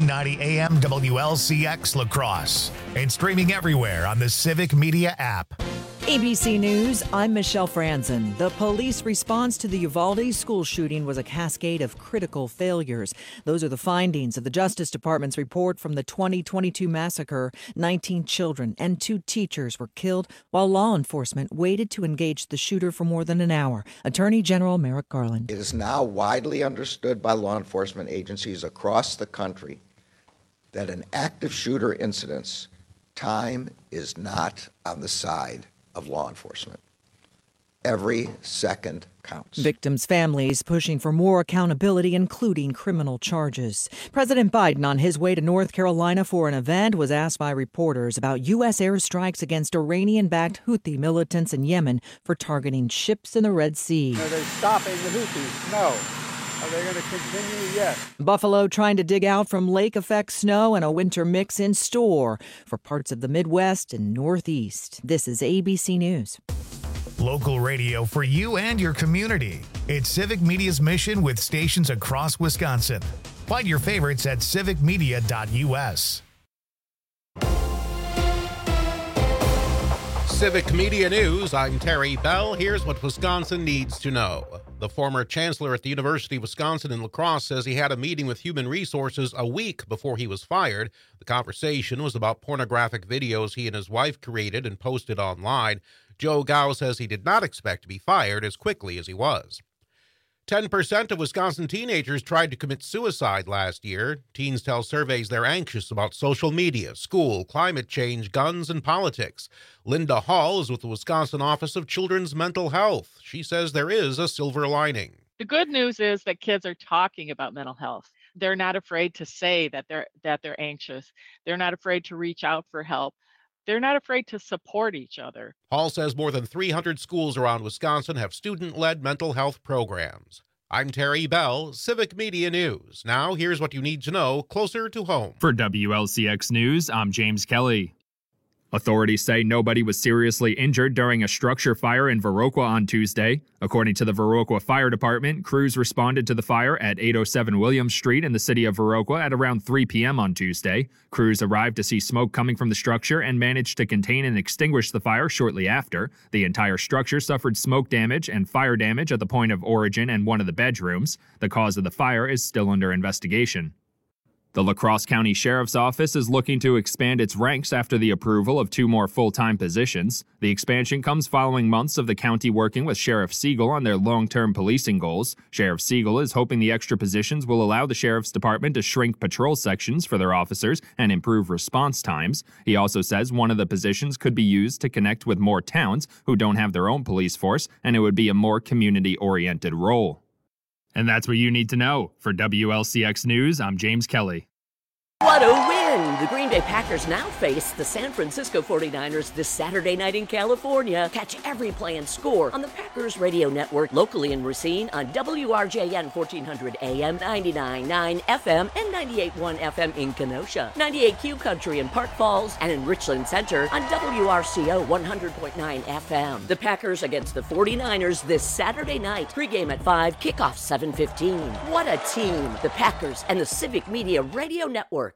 1490 AM WLCX La Crosse and streaming everywhere on the Civic Media app. ABC News, I'm Michelle Franzen. The police response to the Uvalde school shooting was a cascade of critical failures. Those are the findings of the Justice Department's report from the 2022 massacre. 19 children and 2 teachers were killed while law enforcement waited to engage the shooter for more than an hour. Attorney General Merrick Garland. It is now widely understood by law enforcement agencies across the country that in active shooter incidents, time is not on the side of law enforcement. Every second counts. Victims' families pushing for more accountability, including criminal charges. President Biden, on his way to North Carolina for an event, was asked by reporters about U.S. airstrikes against Iranian-backed Houthi militants in Yemen for targeting ships in the Red Sea. Are they stopping the Houthis? No. Are they going to continue? Yes. Buffalo trying to dig out from lake effect snow and a winter mix in store for parts of the Midwest and Northeast. This is ABC News. Local radio for you and your community. It's Civic Media's mission with stations across Wisconsin. Find your favorites at civicmedia.us. Civic Media News, I'm Terry Bell. Here's what Wisconsin needs to know. The former chancellor at the University of Wisconsin in La Crosse says he had a meeting with Human Resources a week before he was fired. The conversation was about pornographic videos he and his wife created and posted online. Joe Gao says he did not expect to be fired as quickly as he was. 10% of Wisconsin teenagers tried to commit suicide last year. Teens tell surveys they're anxious about social media, school, climate change, guns, and politics. Linda Hall is with the Wisconsin Office of Children's Mental Health. She says there is a silver lining. The good news is that kids are talking about mental health. They're not afraid to say that they're anxious. They're not afraid to reach out for help. They're not afraid to support each other. Hall says more than 300 schools around Wisconsin have student-led mental health programs. I'm Terry Bell, Civic Media News. Now, here's what you need to know closer to home. For WLCX News, I'm James Kelly. Authorities say nobody was seriously injured during a structure fire in Viroqua on Tuesday. According to the Viroqua Fire Department, crews responded to the fire at 807 Williams Street in the city of Viroqua at around 3 p.m. on Tuesday. Crews arrived to see smoke coming from the structure and managed to contain and extinguish the fire shortly after. The entire structure suffered smoke damage and fire damage at the point of origin and one of the bedrooms. The cause of the fire is still under investigation. The La Crosse County Sheriff's Office is looking to expand its ranks after the approval of 2 more full-time positions. The expansion comes following months of the county working with Sheriff Siegel on their long-term policing goals. Sheriff Siegel is hoping the extra positions will allow the Sheriff's Department to shrink patrol sections for their officers and improve response times. He also says one of the positions could be used to connect with more towns who don't have their own police force, and it would be a more community-oriented role. And that's what you need to know. For WLCX News, I'm James Kelly. What a win! The Green Bay Packers now face the San Francisco 49ers this Saturday night in California. Catch every play and score on the Packers Radio Network, locally in Racine on WRJN 1400 AM, 99.9 FM, and 98.1 FM in Kenosha, 98Q Country in Park Falls, and in Richland Center on WRCO 100.9 FM. The Packers against the 49ers this Saturday night. Pregame at 5, kickoff 7:15. What a team! The Packers and the Civic Media Radio Network.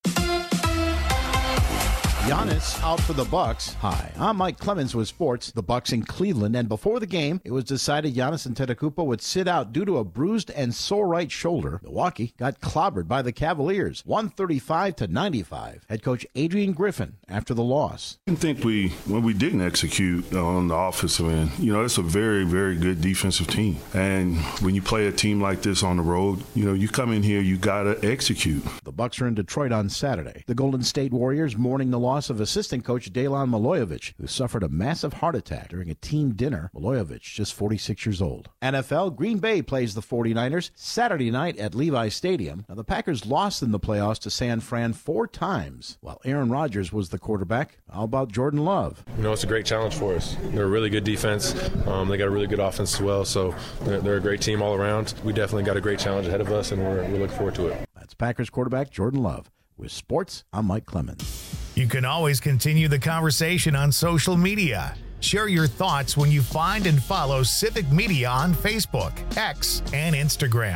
Giannis out for the Bucks. Hi, I'm Mike Clemens with sports. The Bucks in Cleveland, and before the game, it was decided Giannis Antetokounmpo would sit out due to a bruised and sore right shoulder. Milwaukee got clobbered by the Cavaliers, 135-95. Head coach Adrian Griffin after the loss. I think when we didn't execute on the offensive end, it's a very, very good defensive team. And when you play a team like this on the road, you come in here, you got to execute. The Bucks are in Detroit on Saturday. The Golden State Warriors mourning the loss of assistant coach Dejan Milojevic, who suffered a massive heart attack during a team dinner. Milojevic, just 46 years old. NFL, Green Bay plays the 49ers Saturday night at Levi Stadium. Now, the Packers lost in the playoffs to San Fran 4 times, while Aaron Rodgers was the quarterback. How about Jordan Love? It's a great challenge for us. They're a really good defense. They got a really good offense as well, so they're a great team all around. We definitely got a great challenge ahead of us, and we're looking forward to it. That's Packers quarterback Jordan Love. With sports, I'm Mike Clemens. You can always continue the conversation on social media. Share your thoughts when you find and follow Civic Media on Facebook, X, and Instagram.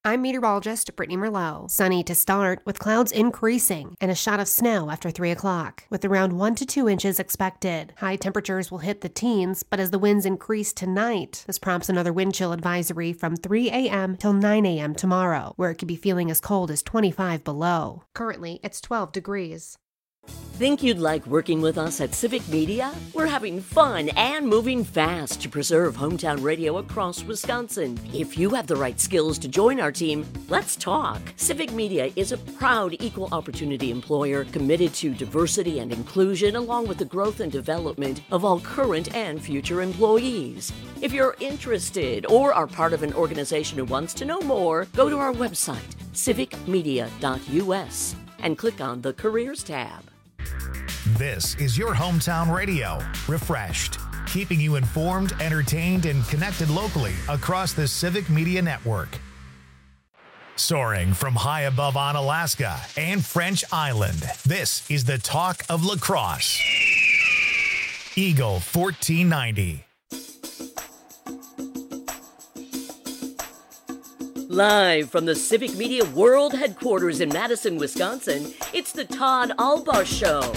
I'm meteorologist Brittany Merlot. Sunny to start, with clouds increasing and a shot of snow after 3 o'clock, with around 1 to 2 inches expected. High temperatures will hit the teens, but as the winds increase tonight, this prompts another wind chill advisory from 3 a.m. till 9 a.m. tomorrow, where it could be feeling as cold as 25 below. Currently, it's 12 degrees. Think you'd like working with us at Civic Media? We're having fun and moving fast to preserve hometown radio across Wisconsin. If you have the right skills to join our team, let's talk. Civic Media is a proud equal opportunity employer committed to diversity and inclusion, along with the growth and development of all current and future employees. If you're interested or are part of an organization who wants to know more, go to our website, civicmedia.us, and click on the Careers tab. This is your hometown radio, refreshed, keeping you informed, entertained, and connected locally across the Civic Media Network. Soaring from high above Onalaska and French Island, this is the talk of La Crosse. Eagle 1490. Live from the Civic Media World Headquarters in Madison, Wisconsin, it's the Todd Albaugh Show.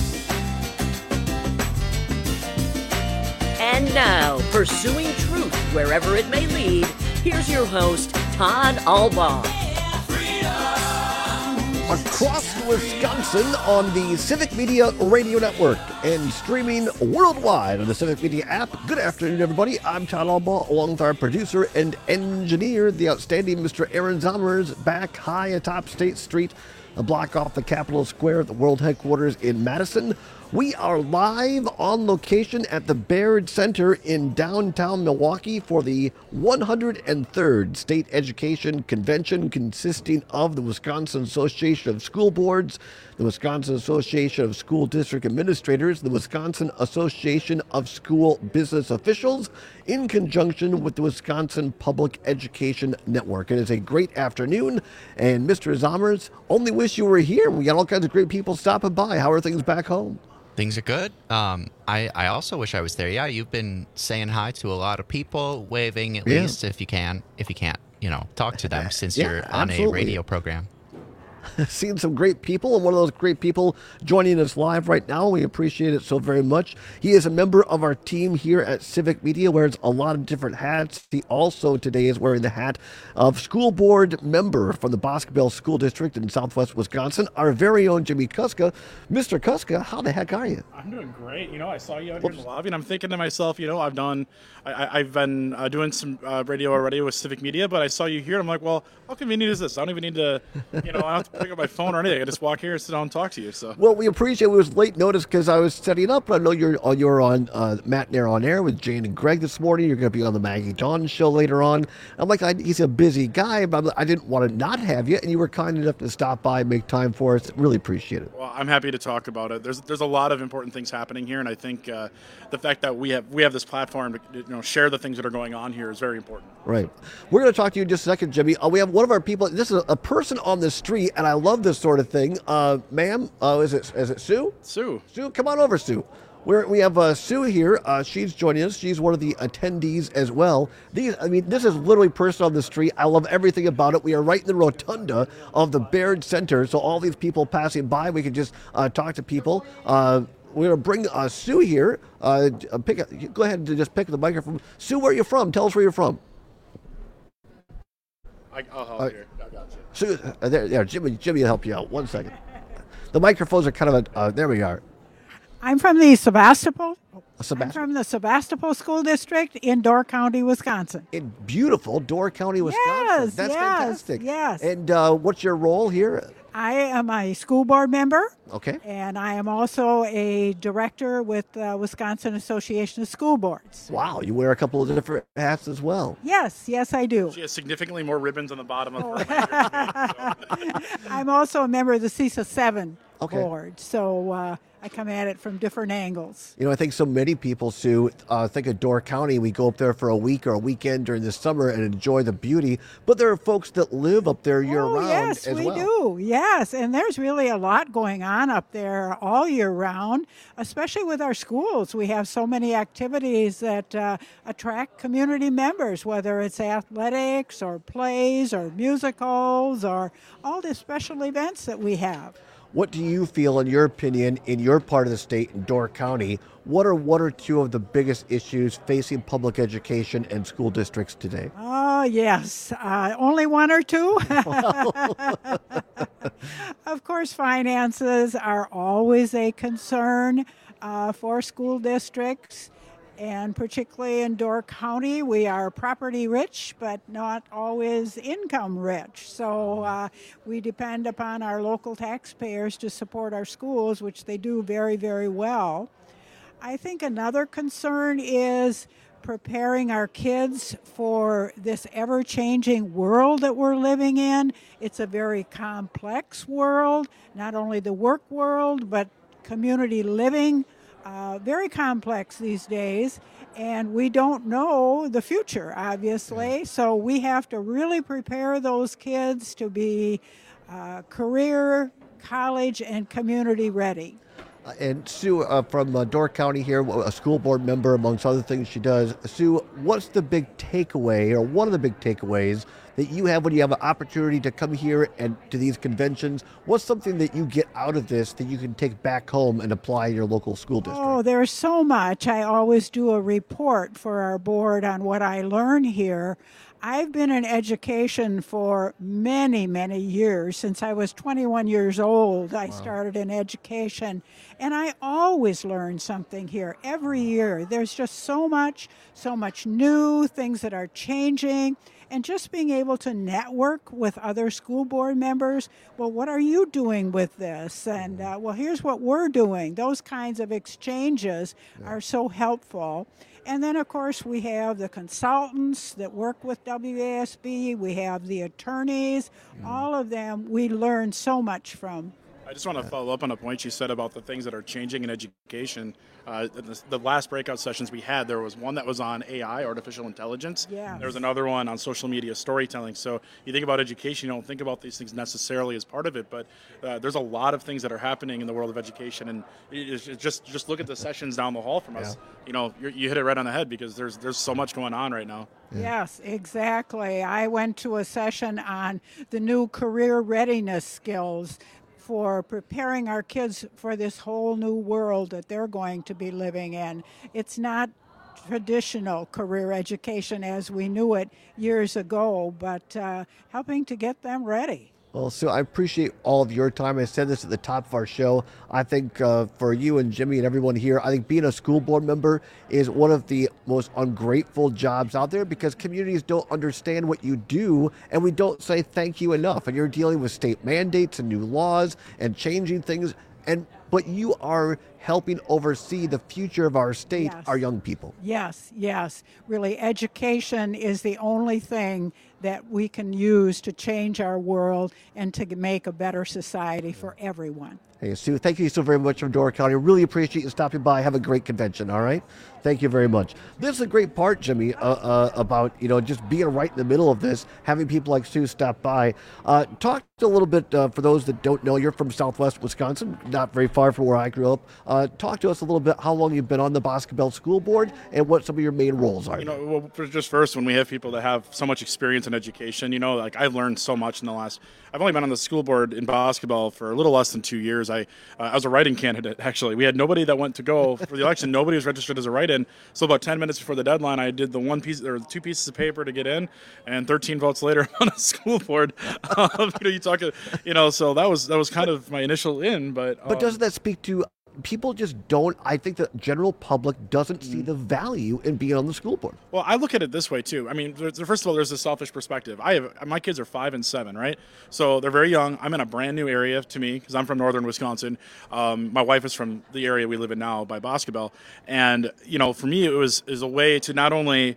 And now, pursuing truth wherever it may lead, here's your host, Todd Albaugh. Across Wisconsin on the Civic Media Radio Network and streaming worldwide on the Civic Media app. Good afternoon, everybody. I'm Todd Albaugh, along with our producer and engineer, the outstanding Mr. Aaron Zommers, back high atop State Street, a block off the Capitol Square at the World Headquarters in Madison. We are live on location at the Baird Center in downtown Milwaukee for the 103rd State Education Convention, consisting of the Wisconsin Association of School Boards, the Wisconsin Association of School District Administrators, the Wisconsin Association of School Business Officials, in conjunction with the Wisconsin Public Education Network. It is a great afternoon, and Mr. Zommers, only wish you were here. We got all kinds of great people stopping by. How are things back home? Things are good. I also wish I was there. Yeah, you've been saying hi to a lot of people, waving at least if you can. If you can't, talk to them since you're on a radio program. Seeing some great people, and one of those great people joining us live right now. We appreciate it so very much. He is a member of our team here at Civic Media, wears a lot of different hats. He also today is wearing the hat of school board member from the Boscobel School District in Southwest Wisconsin, our very own Jimmy Kuska. Mr. Kuska, how the heck are you? I'm doing great. I saw you out here in the lobby, and I'm thinking to myself, I've been doing some radio already with Civic Media, but I saw you here, and I'm like, well, how convenient is this? I don't even need to, I don't have to pick up my phone or anything. I just walk here and sit down and talk to you. So. Well, we appreciate it. It was late notice because I was setting up. I know you're on Matt and Air on Air with Jane and Greg this morning. You're going to be on the Maggie John show later on. I'm like, he's a busy guy, but I didn't want to not have you, and you were kind enough to stop by and make time for us. Really appreciate it. Well, I'm happy to talk about it. There's a lot of important things happening here, and I think the fact that we have this platform to share the things that are going on here is very important. Right. We're going to talk to you in just a second, Jimmy. We have one of our people. This is a person on the street, and I love this sort of thing. Ma'am, is it Sue? Sue, come on over, Sue. We have Sue here. She's joining us. She's one of the attendees as well. This is literally a person on the street. I love everything about it. We are right in the rotunda of the Baird Center, so all these people passing by, we can just talk to people. We're going to bring Sue here. Go ahead and just pick up the microphone. Sue, where are you from? Tell us where you're from. I'll help you. I got you. Sue, there, Jimmy will help you out. 1 second. The microphones are kind of there we are. I'm from the Sebastopol. I'm from the Sebastopol School District in Door County, Wisconsin. In beautiful Door County, Wisconsin. Yes, That's fantastic. Yes. And what's your role here? I am a school board member. Okay. And I am also a director with the Wisconsin Association of School Boards. Wow, you wear a couple of different hats as well. Yes, I do. She has significantly more ribbons on the bottom of her. I'm also a member of the CISA 7 board. So I come at it from different angles. I think so many people, Sue, think of Door County. We go up there for a week or a weekend during the summer and enjoy the beauty. But there are folks that live up there year-round yes, as we well. do. Yes, and there's really a lot going on up there all year round, especially with our schools. We have so many activities that attract community members, whether it's athletics or plays or musicals or all the special events that we have. What do you feel, in your opinion, in your part of the state, in Door County, what are one or two of the biggest issues facing public education and school districts today? Oh, yes. Only one or two? Of course, finances are always a concern for school districts. And particularly in Door County, we are property rich, but not always income rich. So we depend upon our local taxpayers to support our schools, which they do very, very well. I think another concern is preparing our kids for this ever-changing world that we're living in. It's a very complex world, not only the work world, but community living. Very complex these days, and we don't know the future, obviously, so we have to really prepare those kids to be career, college, and community ready. And Sue, from Door County here, a school board member, amongst other things she does. Sue, what's the big takeaway, or one of the big takeaways that you have when you have an opportunity to come here and to these conventions? What's something that you get out of this that you can take back home and apply in your local school district? Oh, there's so much. I always do a report for our board on what I learn here. I've been in education for many, many years. Since I was 21 years old, I started in education, and I always learn something here every year. There's just so much new things that are changing, and just being able to network with other school board members. Well, what are you doing with this? And well, here's what we're doing. Those kinds of exchanges are so helpful. And then, of course, we have the consultants that work with WASB. We have the attorneys. All of them we learn so much from. I just want to follow up on a point you said about the things that are changing in education. The last breakout sessions we had, there was one that was on AI, artificial intelligence. Yeah. There was another one on social media storytelling. So you think about education, you don't think about these things necessarily as part of it, but there's a lot of things that are happening in the world of education. And just look at the sessions down the hall from us. You know, you hit it right on the head, because there's so much going on right now. Yes, exactly. I went to a session on the new career readiness skills for preparing our kids for this whole new world that they're going to be living in. It's not traditional career education as we knew it years ago, but helping to get them ready. Well, Sue, I appreciate all of your time. I said this at the top of our show. I think for you and Jimmy and everyone here, I think being a school board member is one of the most ungrateful jobs out there, because communities don't understand what you do, and we don't say thank you enough. And you're dealing with state mandates and new laws and changing things, but you are helping oversee the future of our state, our young people. Yes. Really, education is the only thing that we can use to change our world and to make a better society for everyone. Hey, Sue, thank you so very much from Door County. Really appreciate you stopping by. Have a great convention, all right? Thank you very much. This is a great part, Jimmy, about, just being right in the middle of this, having people like Sue stop by. Talk a little bit, for those that don't know, you're from Southwest Wisconsin, not very far from where I grew up. Talk to us a little bit how long you've been on the Boscobel School Board and what some of your main roles are. Well, just first, when we have people that have so much experience in education, like I've learned so much in the last, I've only been on the school board in Boscobel for a little less than 2 years. I was a write-in candidate, actually. We had nobody that went to go for the election. Nobody was registered as a write-in. So about 10 minutes before the deadline, I did the one piece or 2 pieces of paper to get in, and 13 votes later on a school board. So that was kind of my initial in. But doesn't that speak to people just don't, I think the general public doesn't see the value in being on the school board. Well, I look at it this way too. I mean, first of all, there's a selfish perspective. My kids are 5 and 7, right? So they're very young. I'm in a brand new area to me because I'm from northern Wisconsin. My wife is from the area we live in now by Boscobel. And, for me, it was a way to not only,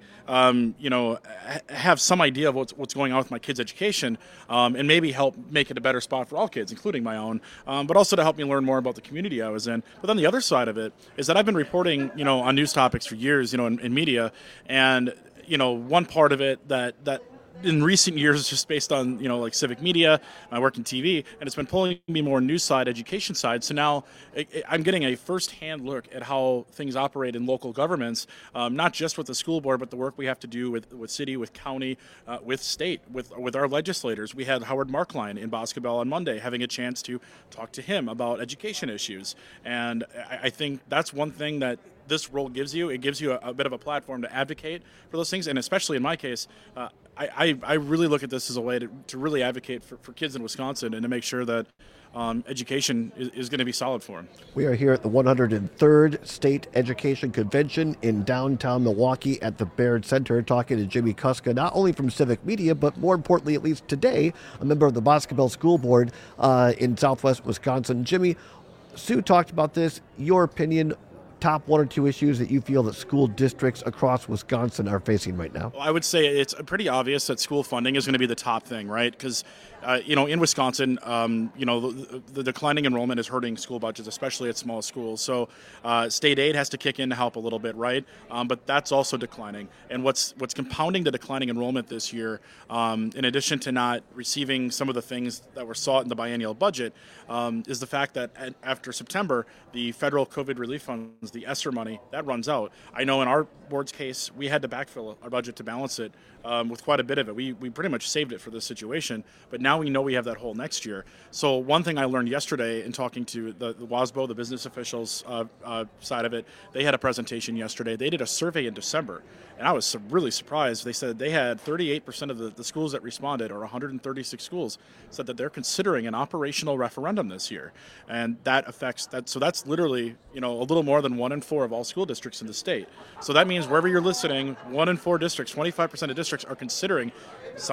have some idea of what's going on with my kids' education and maybe help make it a better spot for all kids, including my own, but also to help me learn more about the community I was in. But then the other side of it is that I've been reporting, on news topics for years, in media, and one part of it that in recent years, just based on, like civic media, I work in TV, and it's been pulling me more news side, education side. So now I'm getting a firsthand look at how things operate in local governments, not just with the school board, but the work we have to do with city, with county, with state, with our legislators. We had Howard Markline in Boscobel on Monday, having a chance to talk to him about education issues. And I think that's one thing that this role gives you. It gives you a bit of a platform to advocate for those things, and especially in my case, I really look at this as a way to really advocate for kids in Wisconsin and to make sure that education is going to be solid for them. We are here at the 103rd State Education Convention in downtown Milwaukee at the Baird Center, talking to Jimmy Kuska, not only from Civic Media, but more importantly, at least today, a member of the Boscobel School Board in southwest Wisconsin. Jimmy, Sue talked about this. Your opinion, top 1 or 2 issues that you feel that school districts across Wisconsin are facing right now? Well, I would say it's pretty obvious that school funding is going to be the top thing, right? Because, in Wisconsin, the declining enrollment is hurting school budgets, especially at small schools. So state aid has to kick in to help a little bit, right? But that's also declining. And what's compounding the declining enrollment this year, in addition to not receiving some of the things that were sought in the biennial budget, is the fact that after September, the federal COVID relief funds, the ESSER money, that runs out. I know in our board's case, we had to backfill our budget to balance it with quite a bit of it. We pretty much saved it for this situation, but now we know we have that hole next year. So one thing I learned yesterday in talking to the WASBO, the business officials side of it, they had a presentation yesterday. They did a survey in December, and I was really surprised. They said they had 38% of the schools that responded, or 136 schools, said that they're considering an operational referendum this year. And that affects that. So that's literally, a little more than 1 in 4 of all school districts in the state. So that means wherever you're listening, 1 in 4 districts, 25% of districts are considering. A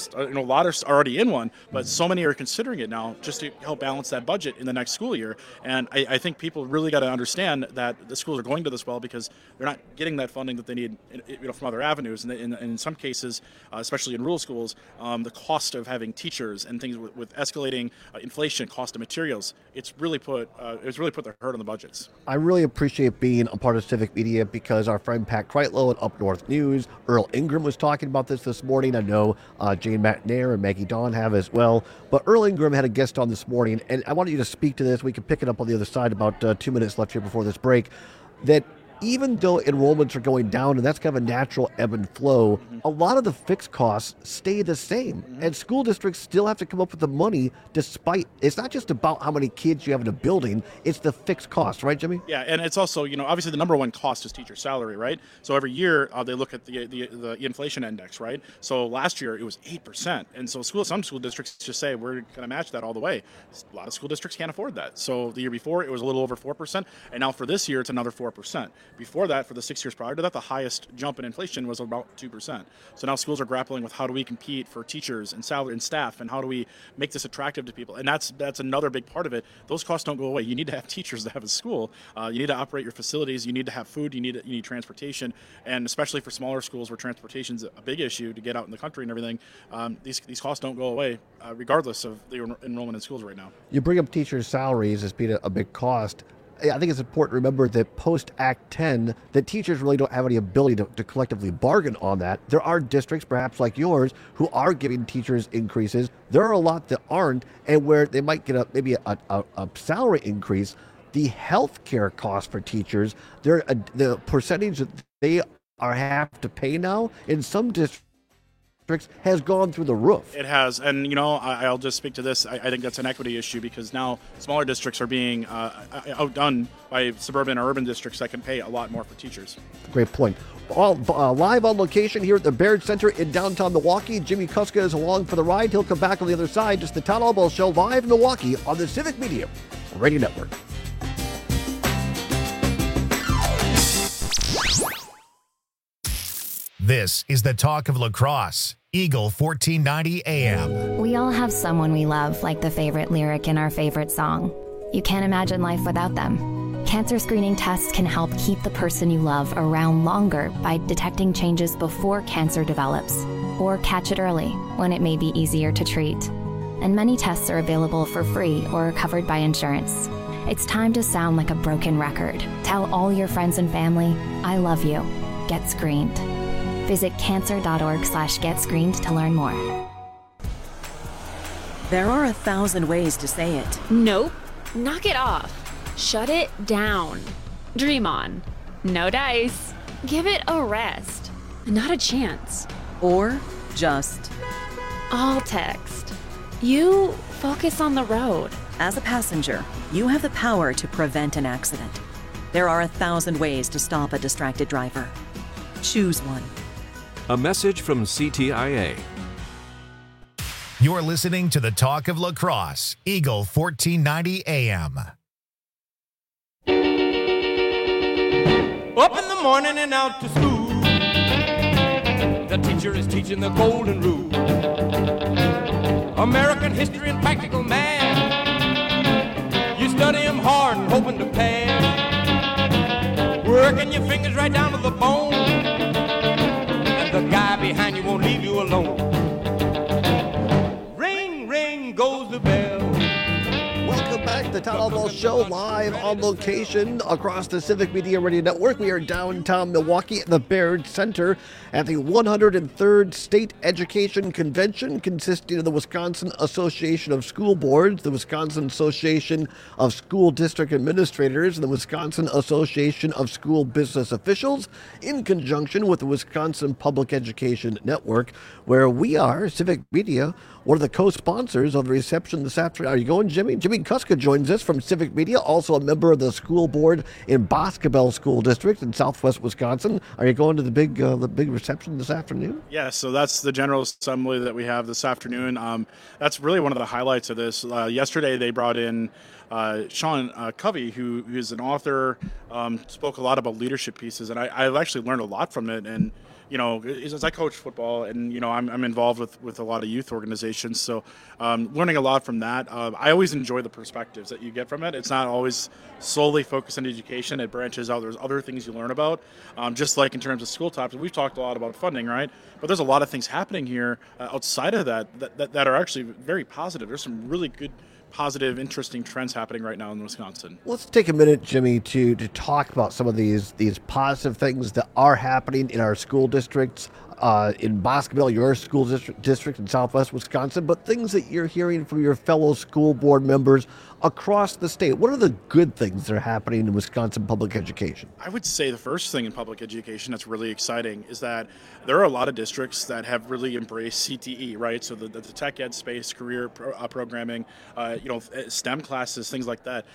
lot are already in one, but so many are considering it now just to help balance that budget in the next school year. And I think people really got to understand that the schools are going to this well because they're not getting that funding that they need, from other avenues. And in some cases, especially in rural schools, the cost of having teachers and things with escalating inflation, cost of materials, it's really put the hurt on the budgets. I really appreciate being a part of Civic Media because our friend Pat Kreitlow at Up North News, Earl Ingram was talking about this morning. I know Jane McNair and Maggie Dawn have as well. But Earl Ingram had a guest on this morning, and I wanted you to speak to this. We can pick it up on the other side, about 2 minutes left here before this break, that even though enrollments are going down, and that's kind of a natural ebb and flow, a lot of the fixed costs stay the same. And school districts still have to come up with the money despite, it's not just about how many kids you have in a building, it's the fixed cost, right, Jimmy? Yeah, and it's also, obviously the number one cost is teacher salary, right? So every year they look at the inflation index, right? So last year it was 8%. And so some school districts just say, we're going to match that all the way. A lot of school districts can't afford that. So the year before it was a little over 4%, and now for this year it's another 4%. Before that, for the 6 years prior to that, the highest jump in inflation was about 2%. So now schools are grappling with how do we compete for teachers and salary and staff, and how do we make this attractive to people? And that's another big part of it. Those costs don't go away. You need to have teachers to have a school. You need to operate your facilities. You need to have food. You need transportation, and especially for smaller schools where transportation is a big issue to get out in the country and everything. These costs don't go away, regardless of the enrollment in schools right now. You bring up teachers' salaries as being a big cost. I think it's important to remember that post-Act 10, that teachers really don't have any ability to collectively bargain on that. There are districts, perhaps like yours, who are giving teachers increases. There are a lot that aren't, and where they might get maybe a salary increase, the health care costs for teachers, the percentage that they have to pay now in some districts has gone through the roof. It has, and I'll just speak to this. I think that's an equity issue because now smaller districts are being outdone by suburban or urban districts that can pay a lot more for teachers. Great point. All live on location here at the Baird Center in downtown Milwaukee. Jimmy Kuska is along for the ride. He'll come back on the other side. Just the Todd Albaugh Show live in Milwaukee on the Civic Media Radio Network. This is the talk of lacrosse. Eagle 1490 AM. We all have someone we love, like the favorite lyric in our favorite song. You can't imagine life without them. Cancer screening tests can help keep the person you love around longer by detecting changes before cancer develops, or catch it early when it may be easier to treat. And many tests are available for free or are covered by insurance. It's time to sound like a broken record. Tell all your friends and family, I love you. Get screened. Visit cancer.org/getscreened to learn more. There are 1,000 ways to say it. Nope. Knock it off. Shut it down. Dream on. No dice. Give it a rest. Not a chance. Or just. All text. You focus on the road. As a passenger, you have the power to prevent an accident. There are 1,000 ways to stop a distracted driver. Choose one. A message from CTIA. You're listening to the talk of lacrosse. Eagle 1490 AM. Up in the morning and out to school. The teacher is teaching the golden rule. American history and practical math. You study them hard and hoping to pass. Working your fingers right down to the bone. And the guy behind you won't leave you alone. Ring, ring goes the bell. Welcome back to the Town Hall Ball Show, live on location across the Civic Media Radio Network. We are downtown Milwaukee at the Baird Center at the 103rd State Education Convention, consisting of the Wisconsin Association of School Boards, the Wisconsin Association of School District Administrators, and the Wisconsin Association of School Business Officials, in conjunction with the Wisconsin Public Education Network, where we are, Civic Media, one of the co-sponsors of the reception this afternoon. Are you going, Jimmy? Jimmy Kuska joins us from Civic Media, also a member of the school board in Boscobel School District in Southwest Wisconsin. Are you going to the big reception this afternoon? Yeah, so that's the General Assembly that we have this afternoon. That's really one of the highlights of this. Yesterday they brought in Sean Covey, who is an author, spoke a lot about leadership pieces, and I've actually learned a lot from it. And you know, as I coach football, and you know, I'm involved with a lot of youth organizations, so learning a lot from that. I always enjoy the perspectives that you get from it. It's not always solely focused on education; it branches out. There's other things you learn about, just like in terms of school topics. We've talked a lot about funding, right? But there's a lot of things happening here outside of that are actually very positive. There's some really good, positive, interesting trends happening right now in Wisconsin. Let's take a minute, Jimmy, to talk about some of these positive things that are happening in our school districts, in Boscobel, your school district in Southwest Wisconsin, but things that you're hearing from your fellow school board members across the state. What are the good things that are happening in Wisconsin public education? I would say the first thing in public education that's really exciting is that there are a lot of districts that have really embraced CTE, right? So the tech ed space, career programming, STEM classes, things like that.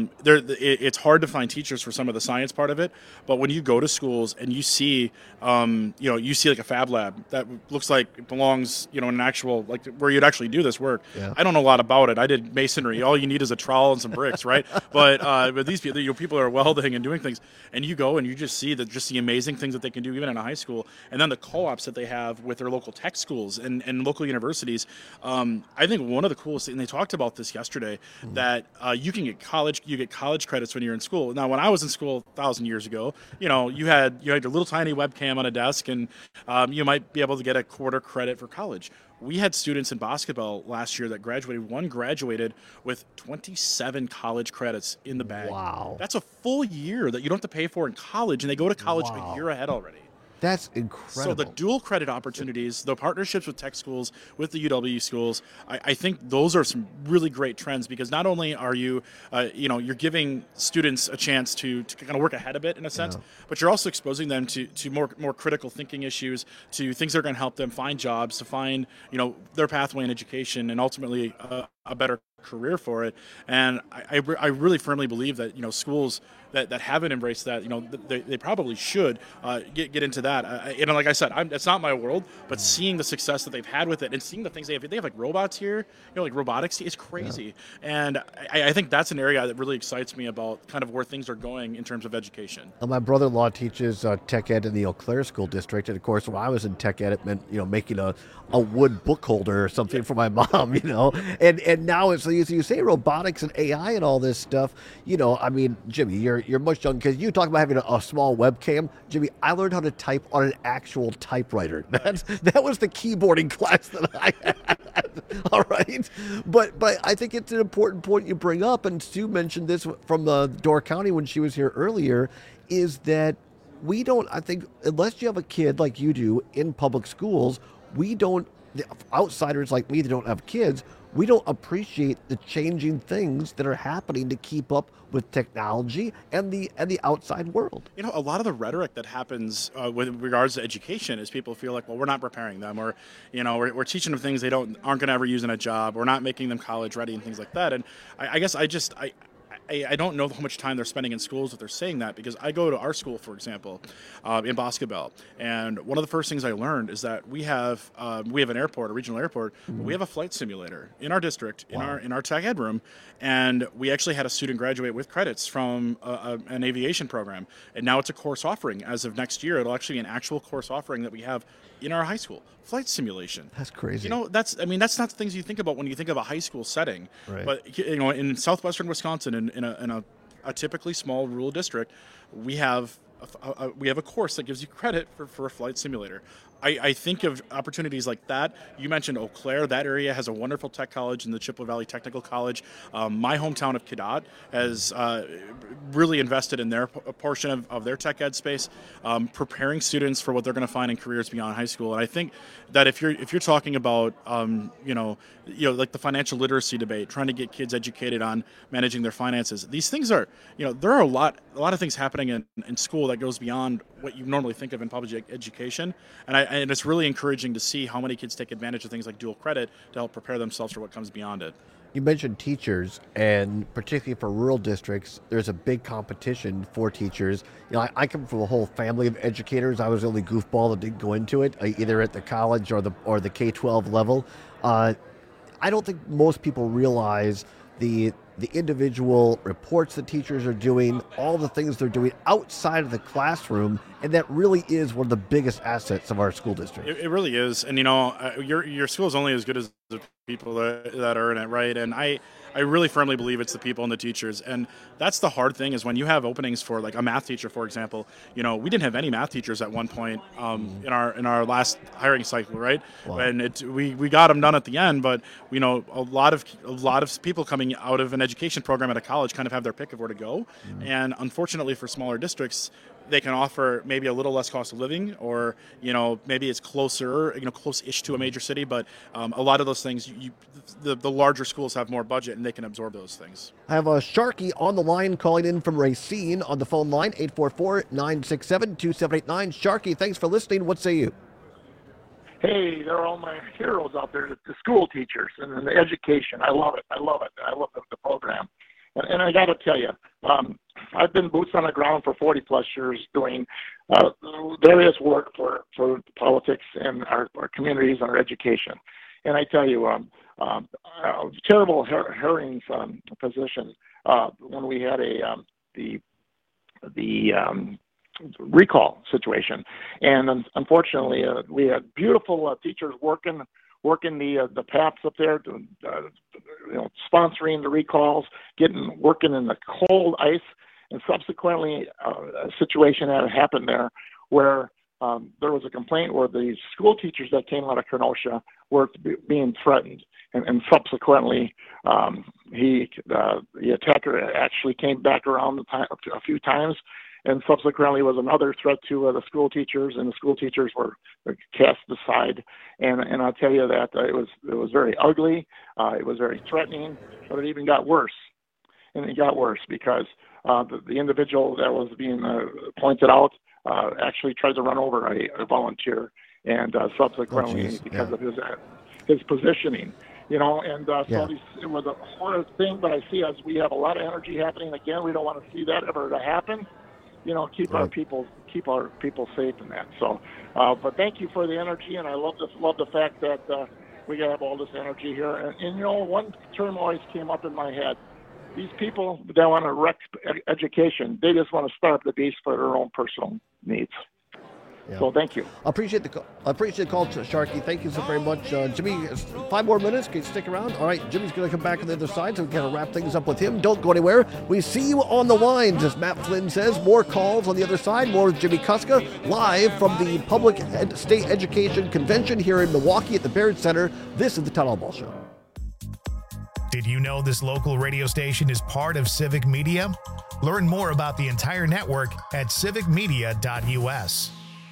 It's hard to find teachers for some of the science part of it, but when you go to schools and you see, you see like a fab lab that looks like it belongs, in an actual, like where you'd actually do this work. Yeah. I don't know a lot about it. I did masonry. All you need is a trowel and some bricks, right? But these people, people are welding and doing things, and you go and you just see the amazing things that they can do even in a high school, and then the co-ops that they have with their local tech schools and local universities. I think one of the coolest, and they talked about this yesterday, that you get college credits when you're in school. Now, when I was in school 1,000 years ago, you had your little tiny webcam on a desk, and you might be able to get a quarter credit for college. We had students in Boscobel last year that graduated. One graduated with 27 college credits in the bag. Wow. That's a full year that you don't have to pay for in college, and they go to college a year ahead already. That's incredible. So the dual credit opportunities, the partnerships with tech schools, with the UW schools, I think those are some really great trends, because not only are you, you're giving students a chance to kind of work ahead a bit in a sense, but you're also exposing them to more critical thinking issues, to things that are going to help them find jobs, to find, their pathway in education, and ultimately a better career for it. And I really firmly believe that, schools that haven't embraced that, they probably should get into that. Like I said, it's not my world, but seeing the success that they've had with it and seeing the things they have like robots here, like robotics, it's crazy. Yeah. And I think that's an area that really excites me about kind of where things are going in terms of education. My brother-in-law teaches tech ed in the Eau Claire School District, and of course, when I was in tech ed, it meant making a wood book holder or something for my mom, and now it's, you say robotics and AI and all this stuff, I mean, Jimmy, you're much younger, because you talk about having a small webcam. Jimmy, I learned how to type on an actual typewriter. That was the keyboarding class that I had. All right, but I think it's an important point you bring up, and Sue mentioned this from Door County when she was here earlier, is that we don't, I think, unless you have a kid like you do in public schools, we don't, outsiders like me that don't have kids, we don't appreciate the changing things that are happening to keep up with technology and the outside world. A lot of the rhetoric that happens with regards to education is people feel like, well, we're not preparing them, or we're teaching them things they aren't going to ever use in a job. We're not making them college ready and things like that. And I guess I don't know how much time they're spending in schools if they're saying that, because I go to our school, for example, in Boscobel, and one of the first things I learned is that we have an airport, a regional airport. Mm-hmm. We have a flight simulator in our district, wow, in our tech ed room, and we actually had a student graduate with credits from an aviation program, and now it's a course offering. As of next year, it'll actually be an actual course offering that we have in our high school. Flight simulation. That's crazy. That's not the things you think about when you think of a high school setting. Right. But in southwestern Wisconsin, in a typically small rural district, we have a course that gives you credit for a flight simulator. I think of opportunities like that. You mentioned Eau Claire. That area has a wonderful tech college in the Chippewa Valley Technical College. My hometown of Cadott has really invested in their portion of their tech ed space, preparing students for what they're going to find in careers beyond high school. And I think that if you're talking about like the financial literacy debate, trying to get kids educated on managing their finances, these things are, there are a lot of things happening in school that goes beyond what you normally think of in public education. And it's really encouraging to see how many kids take advantage of things like dual credit to help prepare themselves for what comes beyond it. You mentioned teachers, and particularly for rural districts, there's a big competition for teachers. I come from a whole family of educators. I was the only goofball that didn't go into it, either at the college or the K-12 level. I don't think most people realize the individual reports that teachers are doing, all the things they're doing outside of the classroom, and that really is one of the biggest assets of our school district. It really is, and your school is only as good as the people that are in it, right? And I really firmly believe it's the people and the teachers, and that's the hard thing is when you have openings for like a math teacher, for example. We didn't have any math teachers at one point in our last hiring cycle, right? Wow. And we got them done at the end, but a lot of people coming out of an education program at a college kind of have their pick of where to go, and unfortunately for smaller districts, they can offer maybe a little less cost of living, or maybe it's closer, close-ish to a major city. But a lot of those things, the larger schools have more budget and they can absorb those things. I have a Sharky on the line calling in from Racine on the phone line, 844-967-2789. Sharky, thanks for listening. What say you? Hey, they're all my heroes out there, the school teachers and the education. I love it. I love the program. And I got to tell you, I've been boots on the ground for 40-plus years doing various work for politics and our communities and our education. And I tell you, terrible hearings position when we had the recall situation. And unfortunately, we had beautiful teachers working the paths up there, sponsoring the recalls, working in the cold ice, and subsequently a situation that happened there where there was a complaint where the school teachers that came out of Kenosha were being threatened, and subsequently the attacker actually came back around a few times. And subsequently was another threat to the school teachers, and the school teachers were cast aside. And I'll tell you that it was very ugly. It was very threatening, but it even got worse. And it got worse because the individual that was being pointed out actually tried to run over a volunteer, and subsequently because of his positioning. And so it was a horrid thing, but I see as we have a lot of energy happening again. We don't want to see that ever to happen. Keep our people safe in that. So, but thank you for the energy, and I love the fact that we have all this energy here. And one term always came up in my head. These people that want to wreck education, they just want to starve the beast for their own personal needs. Yeah. So thank you. I appreciate the call, Sharky. Thank you so very much. Jimmy, 5 more minutes. Can you stick around? All right, Jimmy's going to come back on the other side, so we kind of wrap things up with him. Don't go anywhere. We see you on the lines, as Matt Flynn says. More calls on the other side. More with Jimmy Kuska, live from the Public State Education Convention here in Milwaukee at the Baird Center. This is the Todd Albaugh Show. Did you know this local radio station is part of Civic Media? Learn more about the entire network at civicmedia.us.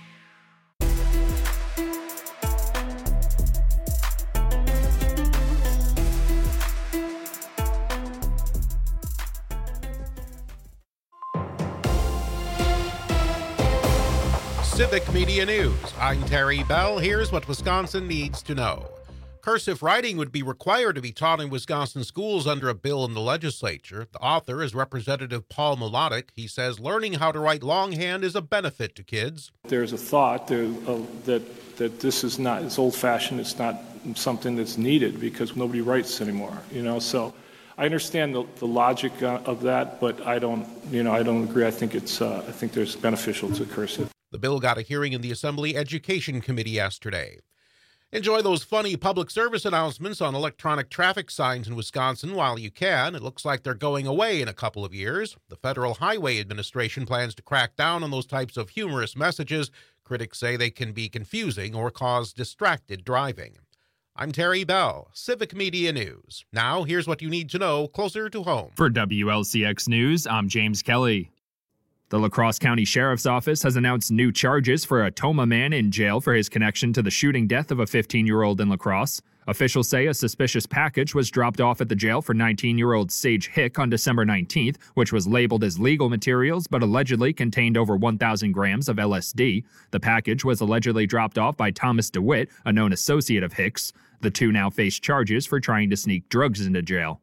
Civic Media News. I'm Terry Bell. Here's what Wisconsin needs to know. Cursive writing would be required to be taught in Wisconsin schools under a bill in the legislature. The author is Representative Paul Mlodek. He says learning how to write longhand is a benefit to kids. There's a thought that this is not, it's old-fashioned, it's not something that's needed because nobody writes anymore, so I understand the logic of that, but I don't agree. I think there's beneficial to cursive. The bill got a hearing in the Assembly Education Committee yesterday. Enjoy those funny public service announcements on electronic traffic signs in Wisconsin while you can. It looks like they're going away in a couple of years. The Federal Highway Administration plans to crack down on those types of humorous messages. Critics say they can be confusing or cause distracted driving. I'm Terry Bell, Civic Media News. Now, here's what you need to know closer to home. For WLCX News, I'm James Kelly. The La Crosse County Sheriff's Office has announced new charges for a Toma man in jail for his connection to the shooting death of a 15-year-old in La Crosse. Officials say a suspicious package was dropped off at the jail for 19-year-old Sage Hick on December 19th, which was labeled as legal materials but allegedly contained over 1,000 grams of LSD. The package was allegedly dropped off by Thomas DeWitt, a known associate of Hick's. The two now face charges for trying to sneak drugs into jail.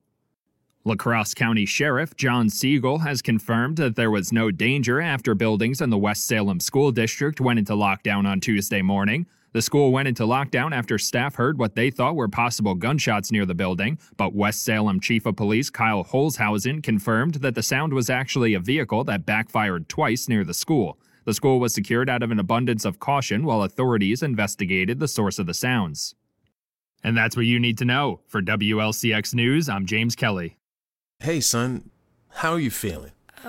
La Crosse County Sheriff John Siegel has confirmed that there was no danger after buildings in the West Salem School District went into lockdown on Tuesday morning. The school went into lockdown after staff heard what they thought were possible gunshots near the building, but West Salem Chief of Police Kyle Holzhausen confirmed that the sound was actually a vehicle that backfired twice near the school. The school was secured out of an abundance of caution while authorities investigated the source of the sounds. And that's what you need to know. For WLCX News, I'm James Kelly. Hey, son. How are you feeling?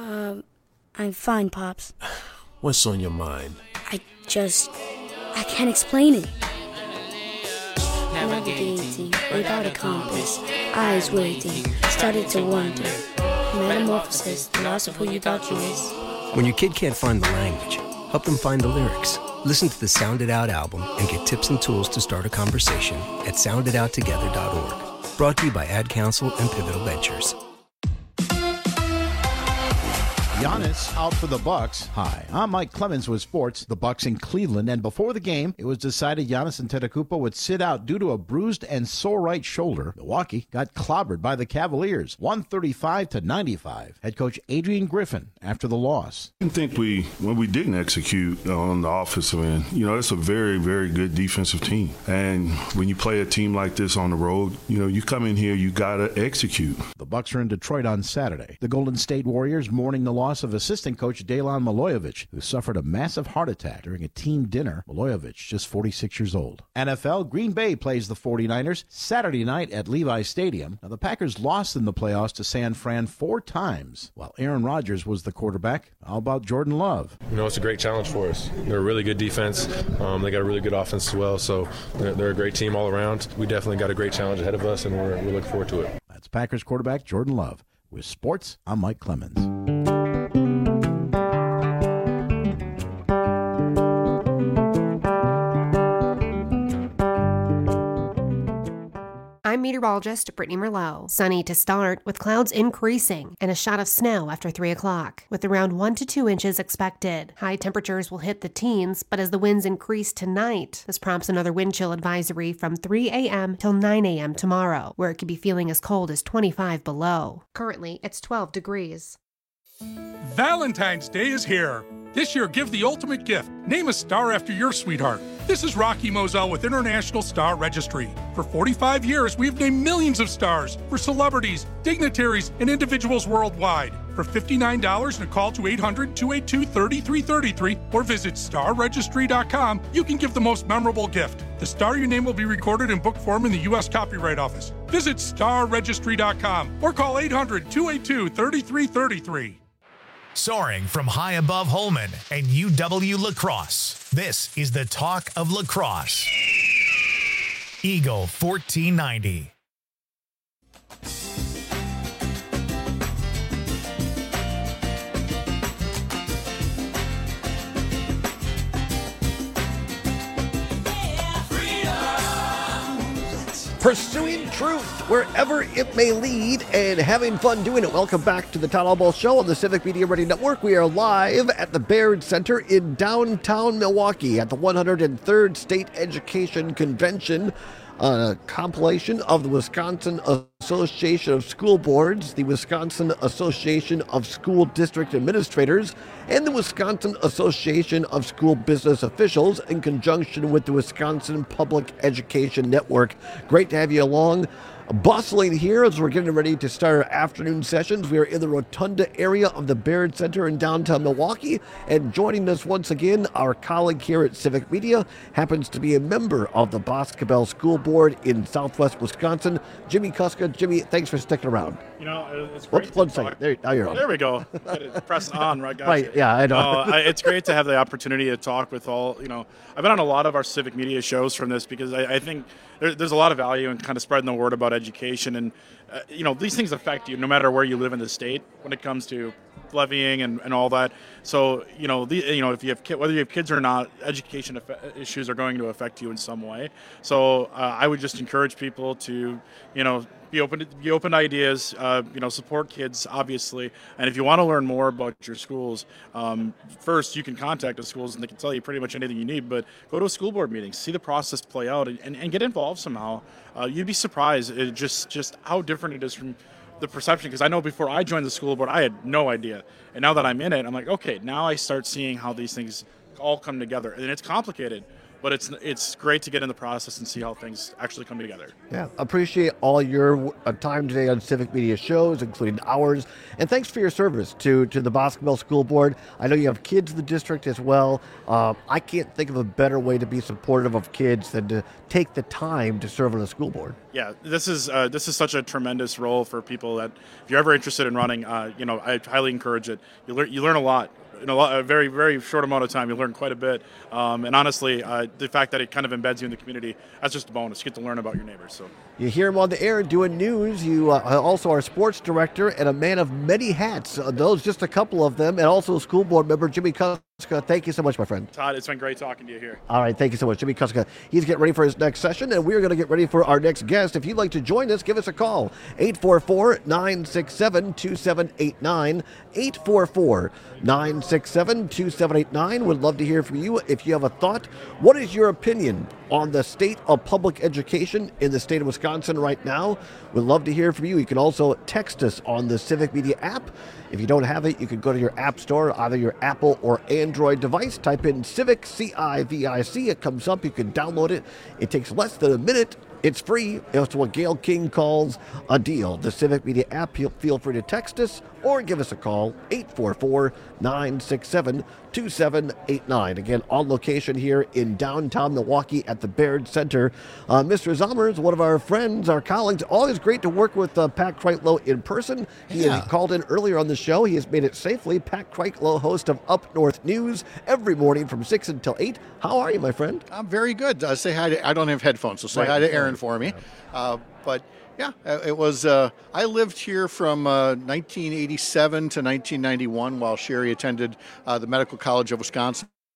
I'm fine, Pops. What's on your mind? I can't explain it. Navigating without a compass, eyes waiting, started to wonder. Metamorphosis, the loss of who you thought you was. When your kid can't find the language, help them find the lyrics. Listen to the Sound It Out album and get tips and tools to start a conversation at sounditouttogether.org. Brought to you by Ad Council and Pivotal Ventures. Giannis out for the Bucks. Hi, I'm Mike Clemens with sports. The Bucks in Cleveland, and before the game, it was decided Giannis Antetokounmpo would sit out due to a bruised and sore right shoulder. Milwaukee got clobbered by the Cavaliers, 135-95. Head coach Adrian Griffin after the loss. I think when we didn't execute on the offensive end, it's a very, very good defensive team. And when you play a team like this on the road, you come in here, you got to execute. The Bucks are in Detroit on Saturday. The Golden State Warriors mourning the loss of assistant coach Dejan Milojevic, who suffered a massive heart attack during a team dinner. Milojevic, just 46 years old. NFL, Green Bay plays the 49ers Saturday night at Levi Stadium. Now, the Packers lost in the playoffs to San Fran 4 times, while Aaron Rodgers was the quarterback. How about Jordan Love? It's a great challenge for us. They're a really good defense. They got a really good offense as well, so they're a great team all around. We definitely got a great challenge ahead of us, and we're looking forward to it. That's Packers quarterback Jordan Love. With sports, I'm Mike Clemens. I'm meteorologist Brittany Merlot. Sunny to start, with clouds increasing and a shot of snow after 3 o'clock, with around 1 to 2 inches expected. High temperatures will hit the teens, but as the winds increase tonight, this prompts another wind chill advisory from 3 a.m. till 9 a.m. tomorrow, where it could be feeling as cold as 25 below. Currently, it's 12 degrees. Valentine's Day is here. This year, give the ultimate gift. Name a star after your sweetheart. This is Rocky Moselle with International Star Registry. For 45 years, we've named millions of stars for celebrities, dignitaries, and individuals worldwide. For $59 and a call to 800-282-3333 or visit starregistry.com, you can give the most memorable gift. The star you name will be recorded in book form in the U.S. Copyright Office. Visit starregistry.com or call 800-282-3333. Soaring from high above Holman and UW La Crosse, this is the talk of lacrosse. Eagle 1490. Pursuing truth wherever it may lead and having fun doing it. Welcome back to the Todd Albaugh Show on the Civic Media Radio Network. We are live at the Baird Center in downtown Milwaukee at the 103rd State Education Convention, a compilation of the Wisconsin Association of School Boards, the Wisconsin Association of School District Administrators, and the Wisconsin Association of School Business Officials in conjunction with the Wisconsin Public Education Network. Great to have you along. Bustling here as we're getting ready to start our afternoon sessions. We are in the Rotunda area of the Baird Center in downtown Milwaukee, and joining us once again, our colleague here at Civic Media, happens to be a member of the Boscobel School Board in Southwest Wisconsin, Jimmy Kuska. Jimmy, thanks for sticking around. You know, it's great. One second. Now you're on. There we go. Press on, right, guys? Right, yeah, I know. It's great to have the opportunity to talk with all, I've been on a lot of our Civic Media shows from this because I think there's a lot of value in kind of spreading the word about education. And, these things affect you no matter where you live in the state when it comes to levying and all that. So, if you have whether you have kids or not, education issues are going to affect you in some way. So I would just encourage people to, be open to ideas, support kids, obviously. And if you want to learn more about your schools, first you can contact the schools and they can tell you pretty much anything you need, but go to a school board meeting, see the process play out and get involved somehow. You'd be surprised at just how different it is from the perception, because I know before I joined the school board, I had no idea. And now that I'm in it, I'm like, okay, now I start seeing how these things all come together. And it's complicated, but it's great to get in the process and see how things actually come together. Yeah, appreciate all your time today on Civic Media shows, including ours. And thanks for your service to the Boscobel School Board. I know you have kids in the district as well. I can't think of a better way to be supportive of kids than to take the time to serve on the school board. Yeah, this is such a tremendous role for people that if you're ever interested in running, I highly encourage it. You learn a lot. In a very, very short amount of time, you learn quite a bit. And honestly, the fact that it kind of embeds you in the community, that's just a bonus. You get to learn about your neighbors. So you hear him on the air doing news. You also are a sports director and a man of many hats. Those just a couple of them, and also a school board member, Jimmy Kuska. Thank you so much, my friend. Todd, it's been great talking to you here. All right, thank you so much. Jimmy Kuska, he's getting ready for his next session, and we're going to get ready for our next guest. If you'd like to join us, give us a call, 844-967-2789, 844-967-2789. Would love to hear from you. If you have a thought, what is your opinion on the state of public education in the state of Wisconsin right now? We'd love to hear from you. You can also text us on the Civic Media app. If you don't have it, you can go to your app store, either your Apple or Android device. Type in Civic, C-I-V-I-C. It comes up. You can download it. It takes less than a minute. It's free. It's what Gail King calls a deal. The Civic Media app, feel free to text us or give us a call, 844-967-2789. Again, on location here in downtown Milwaukee at the Baird Center. Mr. Zomer is one of our friends, our colleagues. Always great to work with Pat Kreitlow in person. He has called in earlier on the show. He has made it safely. Pat Kreitlow, host of Up North News, every morning from 6 until 8. How are you, my friend? I'm very good. Say hi to, I don't have headphones, so say hi to Aaron for me. But yeah, it was, I lived here from 1987 to 1991 while Sherry attended the Medical College of Wisconsin.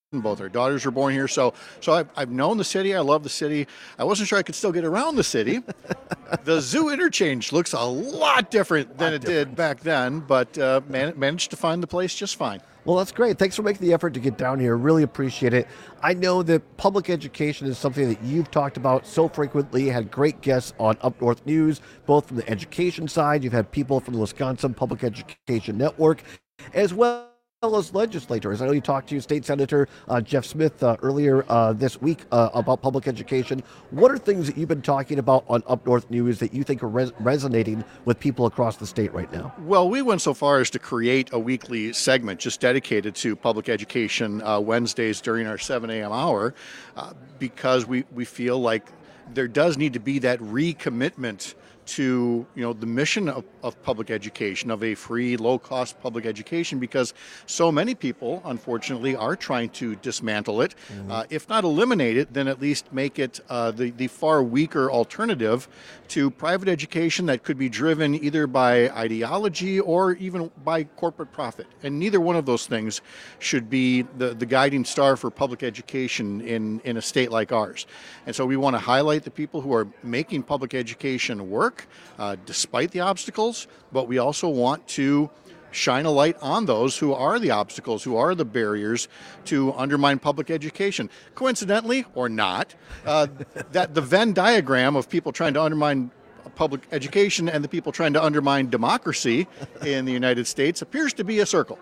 Both our daughters were born here, so I've known the city. I love the city. I wasn't sure I could still get around the city. The zoo interchange looks a lot different than it did back then, but managed to find the place just fine. Well, that's great. Thanks for making the effort to get down here. Really appreciate it. I know that public education is something that you've talked about so frequently, had great guests on Up North News, both from the education side. You've had people from the Wisconsin Public Education Network, as well as legislators. I know you talked to State Senator Jeff Smith earlier this week about public education. What are things that you've been talking about on Up North News that you think are resonating with people across the state right now? Well, we went so far as to create a weekly segment just dedicated to public education Wednesdays during our 7 a.m. hour because we feel like there does need to be that recommitment to the mission of public education, of a free, low-cost public education, because so many people, unfortunately, are trying to dismantle it. If not eliminate it, then at least make it the far weaker alternative to private education that could be driven either by ideology or even by corporate profit. And neither one of those things should be the guiding star for public education in a state like ours. And so we want to highlight the people who are making public education work despite the obstacles, but we also want to shine a light on those who are the obstacles, who are the barriers to undermine public education. Coincidentally, or not, that the Venn diagram of people trying to undermine public education and the people trying to undermine democracy in the United States appears to be a circle.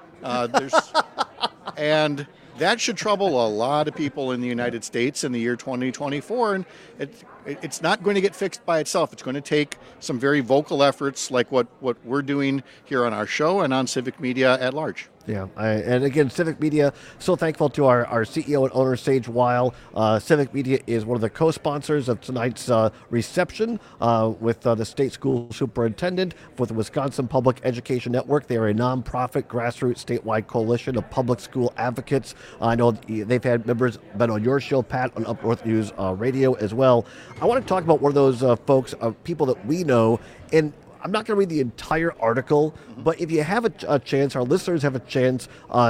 And that should trouble a lot of people in the United States in the year 2024, and it's not going to get fixed by itself. It's going to take some very vocal efforts like what we're doing here on our show and on civic media at large. Yeah, and again, Civic Media, so thankful to our CEO and owner, Sage Weil. Civic Media is one of the co-sponsors of tonight's reception with the state school superintendent for the Wisconsin Public Education Network. They are a nonprofit, grassroots, statewide coalition of public school advocates. I know they've had members been on your show, Pat, on Up North News Radio as well. I want to talk about one of those folks, people that we know, and I'm not going to read the entire article, but if you have a chance, our listeners have a chance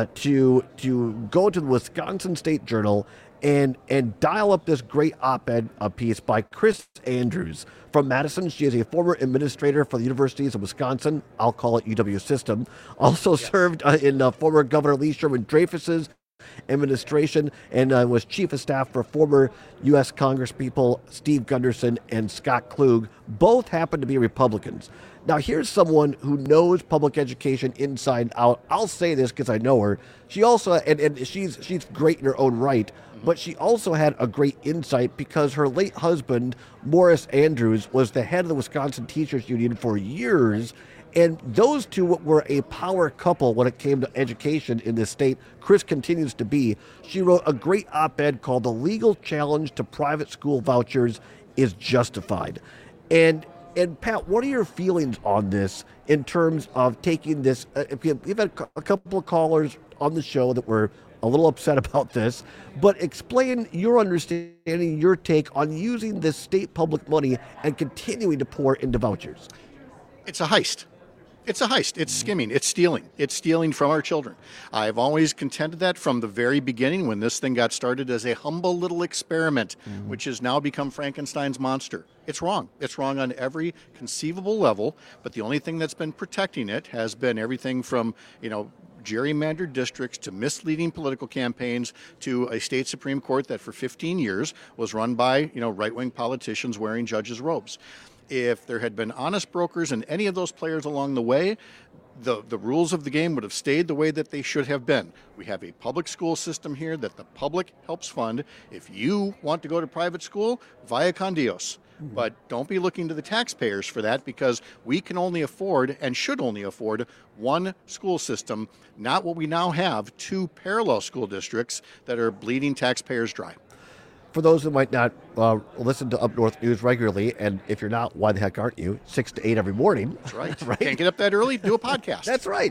to go to the Wisconsin State Journal and dial up this great op-ed piece by Chris Andrews from Madison. She is a former administrator for the Universities of Wisconsin. I'll call it UW system. Also served in former Governor Lee Sherman Dreyfus's administration and was chief of staff for former U.S. Congresspeople Steve Gunderson and Scott Klug. Both happen to be Republicans. Now, here's someone who knows public education inside and out. I'll say this because I know her. She also, and she's great in her own right, but she also had a great insight because her late husband, Morris Andrews, was the head of the Wisconsin Teachers Union for years. And those two were a power couple when it came to education in this state. Chris continues to be. She wrote a great op-ed called "The Legal Challenge to Private School Vouchers is Justified." And Pat, what are your feelings on this in terms of taking this? We've had a couple of callers on the show that were a little upset about this, but explain your understanding, your take on using this state public money and continuing to pour into vouchers. It's a heist. It's a heist. It's skimming. It's stealing. It's stealing from our children. I've always contended that from the very beginning when this thing got started as a humble little experiment, which has now become Frankenstein's monster. It's wrong. It's wrong on every conceivable level, but the only thing that's been protecting it has been everything from, gerrymandered districts to misleading political campaigns to a state Supreme Court that for 15 years was run by, right-wing politicians wearing judges' robes. If there had been honest brokers and any of those players along the way, the rules of the game would have stayed the way that they should have been. We have a public school system here that the public helps fund. If you want to go to private school, vaya con Dios. But don't be looking to the taxpayers for that, because we can only afford and should only afford one school system, not what we now have, two parallel school districts that are bleeding taxpayers dry. For those who might not listen to Up North News regularly, and if you're not, why the heck aren't you? 6 to 8 every morning. That's right. Right? Can't get up that early? Do a podcast. That's right.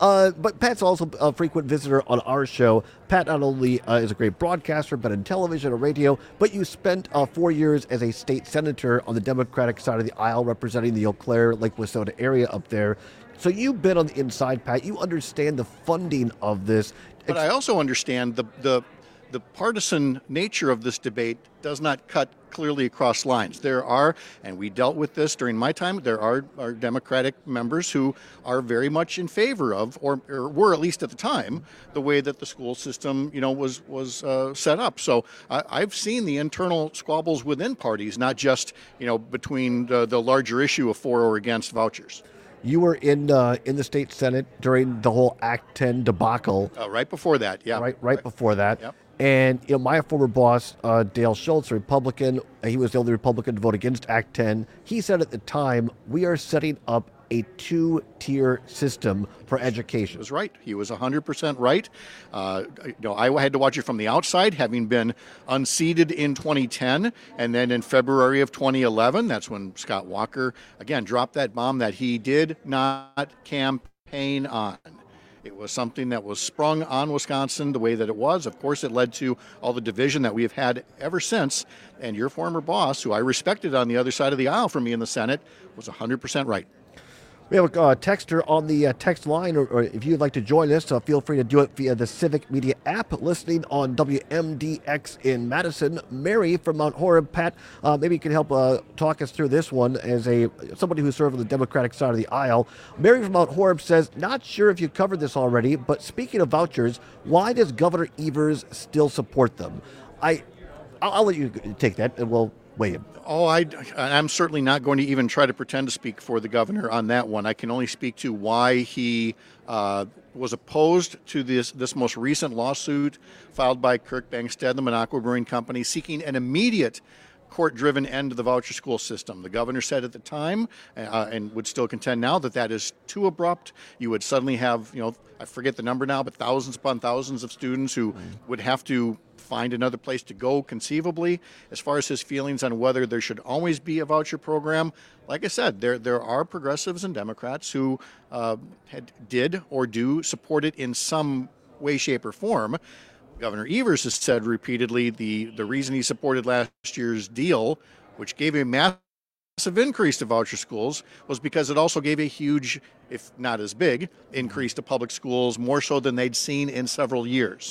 But Pat's also a frequent visitor on our show. Pat not only is a great broadcaster, but in television and radio, but you spent 4 years as a state senator on the Democratic side of the aisle, representing the Eau Claire, Lake Wissota area up there. So you've been on the inside, Pat. You understand the funding of this. But I also understand the the partisan nature of this debate does not cut clearly across lines. There are, and we dealt with this during my time, there are Democratic members who are very much in favor of, or were at least at the time, the way that the school system, was set up. So I've seen the internal squabbles within parties, not just, between the larger issue of for or against vouchers. You were in the state Senate during the whole Act 10 debacle. Right before that, yeah. Right before that. Yep. And my former boss, Dale Schultz, a Republican, he was the only Republican to vote against Act 10. He said at the time, we are setting up a two-tier system for education. He was right. He was 100% right. I had to watch it from the outside, having been unseated in 2010, and then in February of 2011, that's when Scott Walker, again, dropped that bomb that he did not campaign on. It was something that was sprung on Wisconsin the way that it was. Of course, it led to all the division that we have had ever since. And your former boss, who I respected on the other side of the aisle from me in the Senate, was 100% right. We have a texter on the text line, or if you'd like to join us, feel free to do it via the Civic Media app, listening on WMDX in Madison. Mary from Mount Horeb. Pat, maybe you can help talk us through this one as somebody who served on the Democratic side of the aisle. Mary from Mount Horeb says, not sure if you covered this already, but speaking of vouchers, why does Governor Evers still support them? I'll let you take that, and we'll weigh in. I'm certainly not going to even try to pretend to speak for the governor on that one. I can only speak to why he was opposed to this most recent lawsuit filed by Kirk Bangstad, the Minocqua Brewing Company, seeking an immediate court-driven end to the voucher school system. The governor said at the time, and would still contend now, that is too abrupt. You would suddenly have, I forget the number now, but thousands upon thousands of students who would have to find another place to go conceivably. As far as his feelings on whether there should always be a voucher program, like I said, there are progressives and Democrats who did or do support it in some way, shape, or form. Governor Evers has said repeatedly the reason he supported last year's deal, which gave a massive increase to voucher schools, was because it also gave a huge, if not as big, increase to public schools, more so than they'd seen in several years.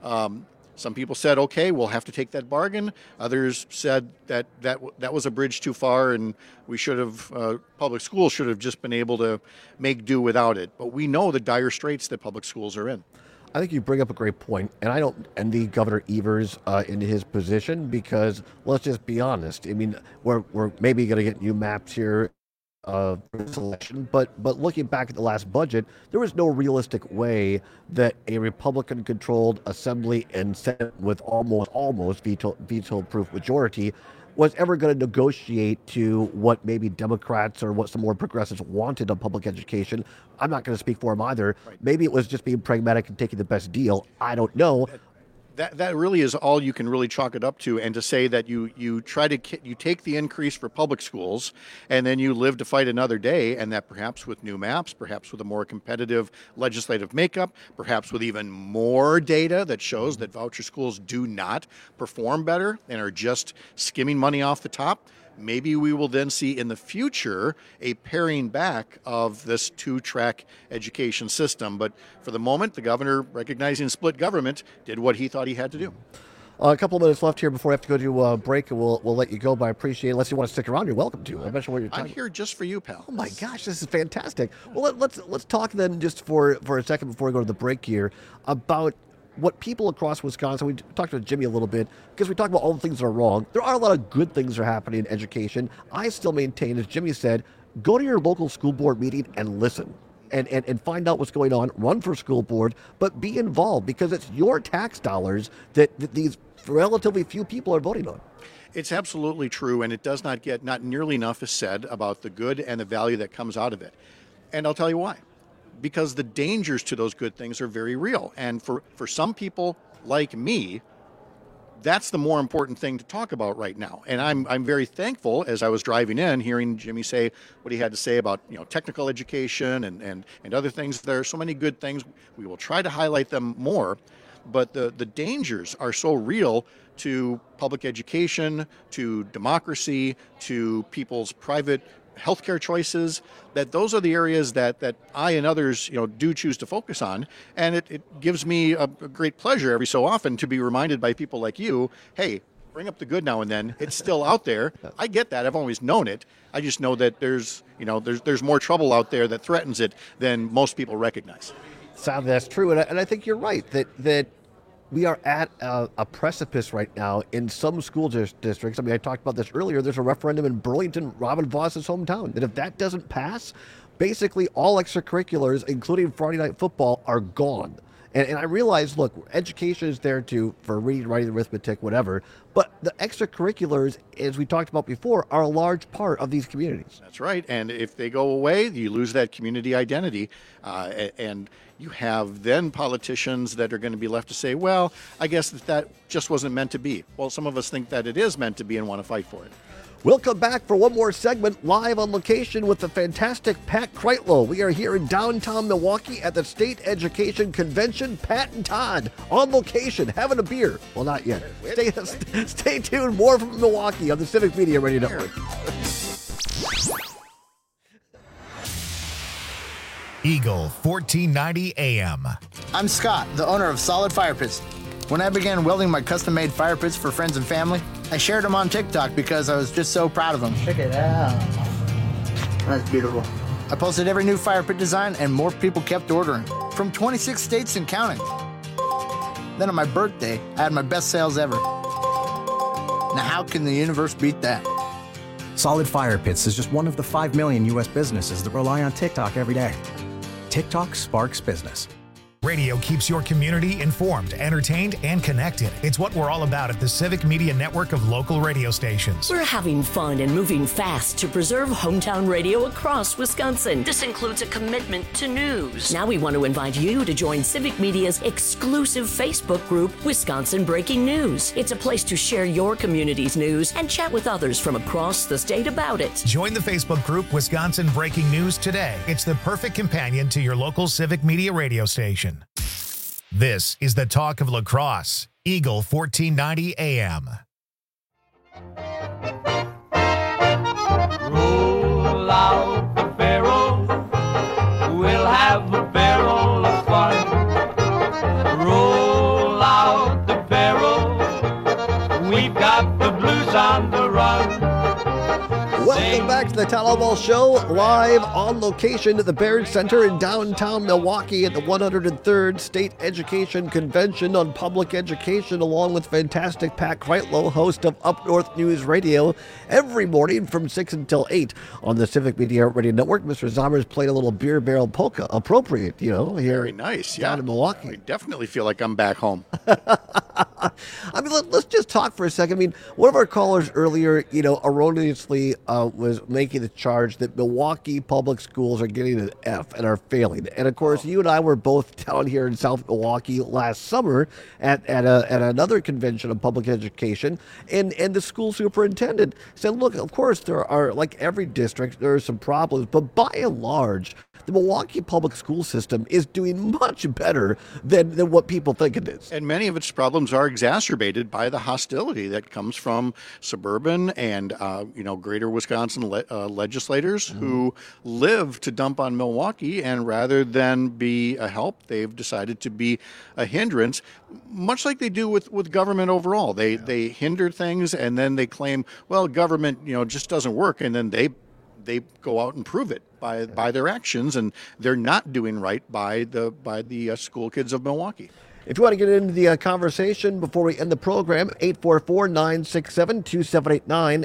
Some people said, okay, we'll have to take that bargain. Others said that was a bridge too far, and we should have, public schools should have just been able to make do without it. But we know the dire straits that public schools are in. I think you bring up a great point, and I don't envy Governor Evers in his position because, let's just be honest, I mean, we're maybe going to get new maps here for this election, but looking back at the last budget, there was no realistic way that a Republican-controlled Assembly and Senate with almost veto-proof majority was ever going to negotiate to what maybe Democrats or what some more progressives wanted on public education. I'm not going to speak for them either. Right. Maybe it was just being pragmatic and taking the best deal. I don't know. That really is all you can really chalk it up to, and to say that you take the increase for public schools and then you live to fight another day, and that perhaps with new maps, perhaps with a more competitive legislative makeup, perhaps with even more data that shows that voucher schools do not perform better and are just skimming money off the top, maybe we will then see in the future a paring back of this two-track education system. But for the moment, the governor, recognizing split government, did what he thought he had to do. A couple of minutes left here before I have to go to a break, and we'll let you go, but I appreciate it. Unless you want to stick around, you're welcome to. I'm not sure what you're talking I'm here just for you, pal. Oh, my gosh, this is fantastic. Well, let's talk then just for a second before we go to the break here about what people across Wisconsin, we talked to Jimmy a little bit, because we talked about all the things that are wrong. There are a lot of good things that are happening in education. I still maintain, as Jimmy said, go to your local school board meeting and listen and find out what's going on. Run for school board, but be involved, because it's your tax dollars that these relatively few people are voting on. It's absolutely true, and it does not get nearly enough is said about the good and the value that comes out of it. And I'll tell you why. Because the dangers to those good things are very real. And for some people like me, that's the more important thing to talk about right now. And I'm very thankful, as I was driving in, hearing Jimmy say what he had to say about technical education and other things. There are so many good things. We will try to highlight them more. But the dangers are so real to public education, to democracy, to people's private healthcare choices, that those are the areas that I and others, do choose to focus on. And it gives me a great pleasure every so often to be reminded by people like you, hey, bring up the good now and then. It's still out there. I get that. I've always known it. I just know that there's more trouble out there that threatens it than most people recognize. Sadly, that's true. And I think you're right that we are at a precipice right now in some school districts. I mean, I talked about this earlier. There's a referendum in Burlington, Robin Voss's hometown, that if that doesn't pass, basically all extracurriculars, including Friday Night Football, are gone. And I realize, look, education is there for reading, writing, arithmetic, whatever. But the extracurriculars, as we talked about before, are a large part of these communities. That's right. And if they go away, you lose that community identity. And you have then politicians that are going to be left to say, well, I guess that just wasn't meant to be. Well, some of us think that it is meant to be and want to fight for it. We'll come back for one more segment live on location with the fantastic Pat Kreitlow. We are here in downtown Milwaukee at the State Education Convention. Pat and Todd on location having a beer. Well, not yet. Stay tuned. More from Milwaukee on the Civic Media Radio Network. Eagle 1490 AM. I'm Scott, the owner of Solid Fire Pits. When I began welding my custom-made fire pits for friends and family, I shared them on TikTok because I was just so proud of them. Check it out. That's beautiful. I posted every new fire pit design and more people kept ordering, from 26 states and counting. Then on my birthday, I had my best sales ever. Now how can the universe beat that? Solid Fire Pits is just one of the 5 million U.S. businesses that rely on TikTok every day. TikTok sparks business. Radio keeps your community informed, entertained, and connected. It's what we're all about at the Civic Media Network of local radio stations. We're having fun and moving fast to preserve hometown radio across Wisconsin. This includes a commitment to news. Now we want to invite you to join Civic Media's exclusive Facebook group, Wisconsin Breaking News. It's a place to share your community's news and chat with others from across the state about it. Join the Facebook group, Wisconsin Breaking News today. It's the perfect companion to your local Civic Media radio station. This is the talk of La Crosse, Eagle 1490 AM. Roll out the barrel, we'll have a barrel of fun. Roll out the barrel, we've got the blues on the run. Welcome back to the Todd Albaugh Show, live on location at the Baird Center in downtown Milwaukee at the 103rd State Education Convention on Public Education, along with fantastic Pat Kreitlow, host of Up North News Radio, every morning from 6 until 8 on the Civic Media Radio Network. Mr. Zommers played a little beer barrel polka, appropriate, here. Very nice, down in Milwaukee. I definitely feel like I'm back home. I mean, let's just talk for a second. I mean, one of our callers earlier, erroneously was making the charge that Milwaukee public schools are getting an F and are failing. And of course, you and I were both down here in South Milwaukee last summer at another convention of public education, and the school superintendent said, look, of course there are, like every district, there are some problems, but by and large, the Milwaukee public school system is doing much better than what people think it is. And many of its problems are exacerbated by the hostility that comes from suburban and, greater Wisconsin legislators who live to dump on Milwaukee, and rather than be a help, they've decided to be a hindrance, much like they do with government overall. They hinder things, and then they claim, well, government, just doesn't work, and then they go out and prove it by their actions, and they're not doing right by the school kids of Milwaukee. If you want to get into the conversation before we end the program, 844-967-2789,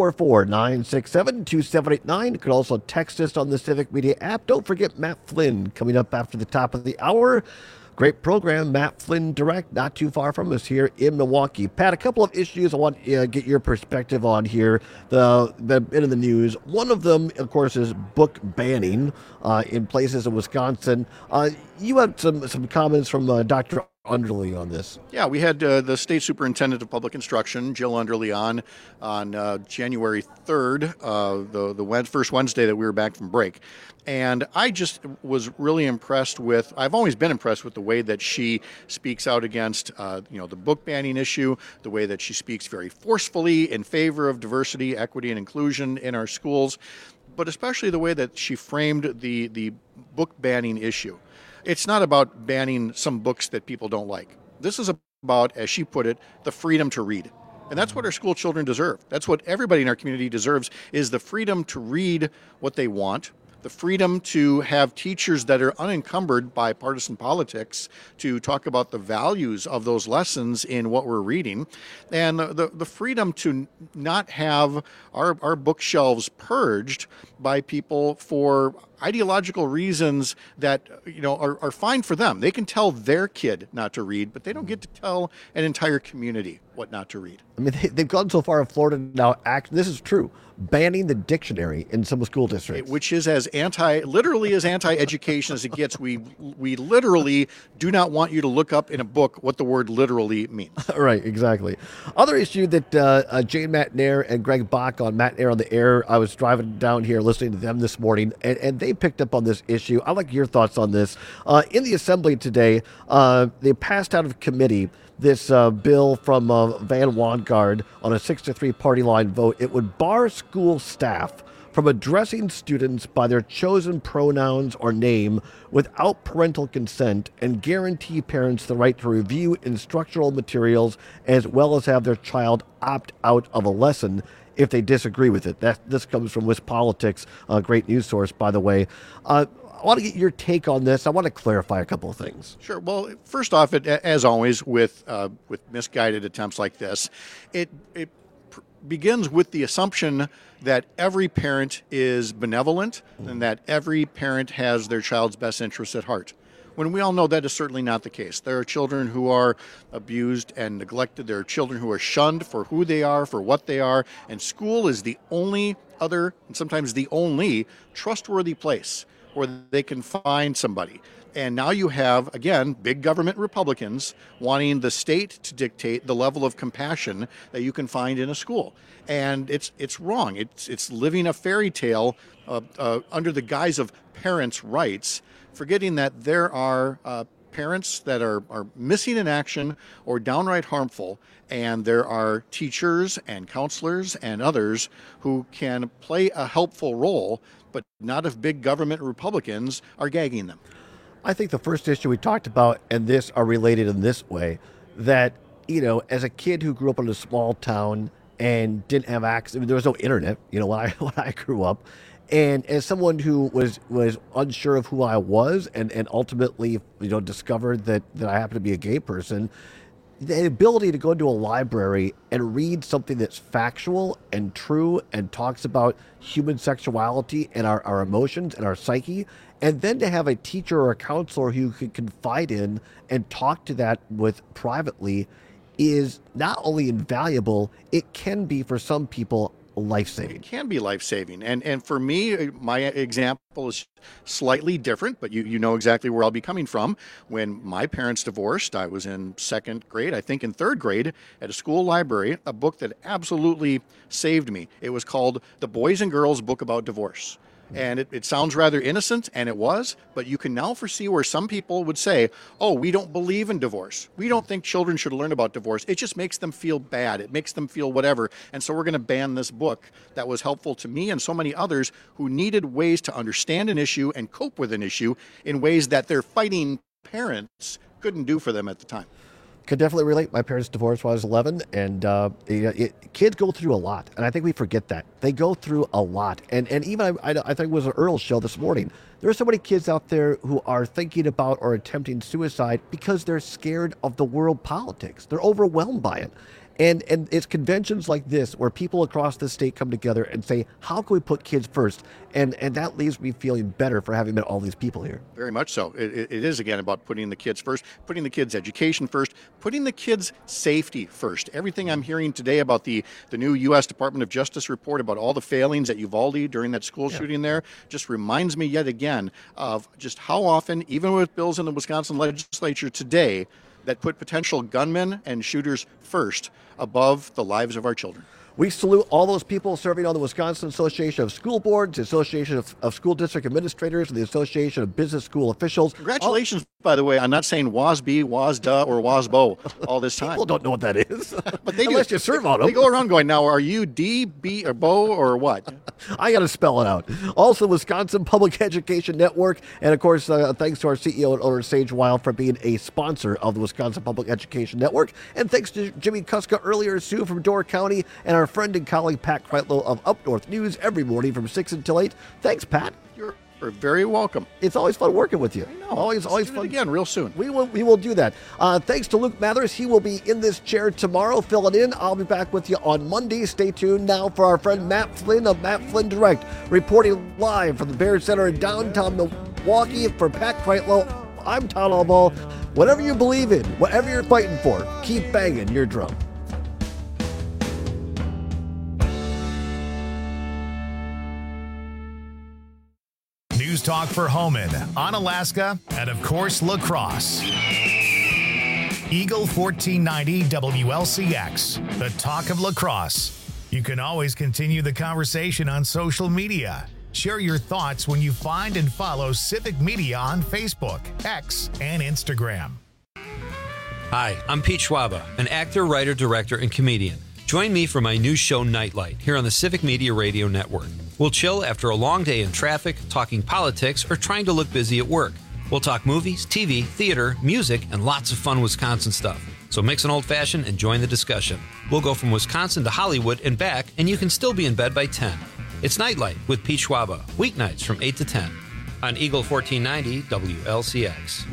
844-967-2789. You can also text us on the Civic Media app. Don't forget Matt Flynn coming up after the top of the hour. Great program, Matt Flynn Direct, not too far from us here in Milwaukee. Pat, a couple of issues I want to get your perspective on here, the bit of the news. One of them, of course, is book banning in places in Wisconsin. You had some comments from Dr. Underly on this. Yeah, we had the State Superintendent of Public Instruction, Jill Underly, on January 3rd, the first Wednesday that we were back from break. And I just was really impressed with, I've always been impressed with the way that she speaks out against, the book banning issue, the way that she speaks very forcefully in favor of diversity, equity, and inclusion in our schools. but especially the way that she framed the book banning issue. It's not about banning some books that people don't like. This is about, as she put it, the freedom to read. And that's what our school children deserve. That's what everybody in our community deserves, is the freedom to read what they want, the freedom to have teachers that are unencumbered by partisan politics to talk about the values of those lessons in what we're reading, and the freedom to not have our bookshelves purged by people for ideological reasons that are fine for them. They can tell their kid not to read, but they don't get to tell an entire community what not to read. I mean, they've gone so far in Florida now, this is true, banning the dictionary in some school districts. Which is literally as anti-education as it gets. We literally do not want you to look up in a book what the word literally means. Right, exactly. Other issue that Jane McNair and Greg Bach on McNair on the Air, I was driving down here listening to them this morning, and they picked up on this issue. I'd like your thoughts on this. In the Assembly today, they passed out of committee this bill from Van Wanggaard on a 6-3 party line vote. It would bar school staff from addressing students by their chosen pronouns or name without parental consent and guarantee parents the right to review instructional materials as well as have their child opt out of a lesson if they disagree with it. This comes from WisPolitics, a great news source, by the way. I want to get your take on this. I want to clarify a couple of things. Sure. Well, first off, as always with misguided attempts like this, it begins with the assumption that every parent is benevolent and that every parent has their child's best interests at heart, when we all know that is certainly not the case. There are children who are abused and neglected. There are children who are shunned for who they are, for what they are, and school is the only other, and sometimes the only, trustworthy place where they can find somebody. And now you have, again, big government Republicans wanting the state to dictate the level of compassion that you can find in a school. And it's wrong. It's living a fairy tale under the guise of parents' rights, forgetting that there are parents that are missing in action or downright harmful, and there are teachers and counselors and others who can play a helpful role, but not if big government Republicans are gagging them. I think the first issue we talked about and this are related in this way, that, as a kid who grew up in a small town and didn't have access, there was no internet, when I grew up, and as someone who was unsure of who I was and ultimately, discovered that I happened to be a gay person, the ability to go into a library and read something that's factual and true and talks about human sexuality and our emotions and our psyche, and then to have a teacher or a counselor who you can confide in and talk to that with privately is not only invaluable, it can be for some people life-saving. It can be life-saving. And for me, my example is slightly different, but you know exactly where I'll be coming from. When my parents divorced, I was in second grade, I think in third grade, at a school library, a book that absolutely saved me. It was called The Boys and Girls Book About Divorce. And it sounds rather innocent, and it was, but you can now foresee where some people would say, oh, we don't believe in divorce. We don't think children should learn about divorce. It just makes them feel bad. It makes them feel whatever. And so we're going to ban this book that was helpful to me and so many others who needed ways to understand an issue and cope with an issue in ways that their fighting parents couldn't do for them at the time. Could definitely relate. My parents divorced when I was 11, and kids go through a lot, and I think we forget that. They go through a lot, and even I think it was an Earl show this morning. There are so many kids out there who are thinking about or attempting suicide because they're scared of the world politics. They're overwhelmed by it. And it's conventions like this where people across the state come together and say, how can we put kids first? And that leaves me feeling better for having met all these people here. Very much so. It is, again, about putting the kids first, putting the kids' education first, putting the kids' safety first. Everything I'm hearing today about the new U.S. Department of Justice report about all the failings at Uvalde during that school shooting there just reminds me yet again of just how often, even with bills in the Wisconsin legislature today, that put potential gunmen and shooters first above the lives of our children. We salute all those people serving on the Wisconsin Association of School Boards, the Association of School District Administrators, and the Association of Business School Officials. Congratulations, by the way, on not saying WASB, WASDA, or WASBO all this time. People don't know what that is. But they Unless do. you serve on them. They go around going, now, are you D, B, or Bo, or what? I got to spell it out. Also, Wisconsin Public Education Network. And, of course, thanks to our CEO and owner, Sage Wild, for being a sponsor of the Wisconsin Public Education Network. And thanks to Jimmy Kuska earlier, Sue from Door County, and our friend and colleague Pat Kreitlow of Up North News every morning from 6 until 8. Thanks, Pat. You're very welcome. It's always fun working with you. I know. Always do fun. it again real soon. We will do that. Thanks to Luke Mathers. He will be in this chair tomorrow, filling in. I'll be back with you on Monday. Stay tuned now for our friend Matt Flynn of Matt Flynn Direct, reporting live from the Bears Center in downtown Milwaukee. For Pat Kreitlow, I'm Todd Albaugh. Whatever you believe in, whatever you're fighting for, keep banging your drum. News Talk for Homan, Onalaska, and of course, La Crosse. Eagle 1490 WLCX, the talk of La Crosse. You can always continue the conversation on social media. Share your thoughts when you find and follow Civic Media on Facebook, X, and Instagram. Hi, I'm Pete Schwaba, an actor, writer, director, and comedian. Join me for my new show, Nightlight, here on the Civic Media Radio Network. We'll chill after a long day in traffic, talking politics, or trying to look busy at work. We'll talk movies, TV, theater, music, and lots of fun Wisconsin stuff. So mix an old-fashioned and join the discussion. We'll go from Wisconsin to Hollywood and back, and you can still be in bed by 10. It's Nightlight with Pete Schwaba, weeknights from 8 to 10 on Eagle 1490 WLCX.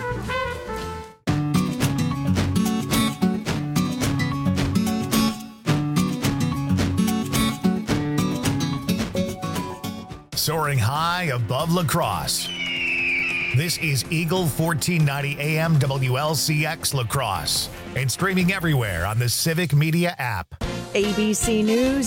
Soaring high above La Crosse. This is Eagle 1490 AM WLCX La Crosse and streaming everywhere on the Civic Media app. ABC News.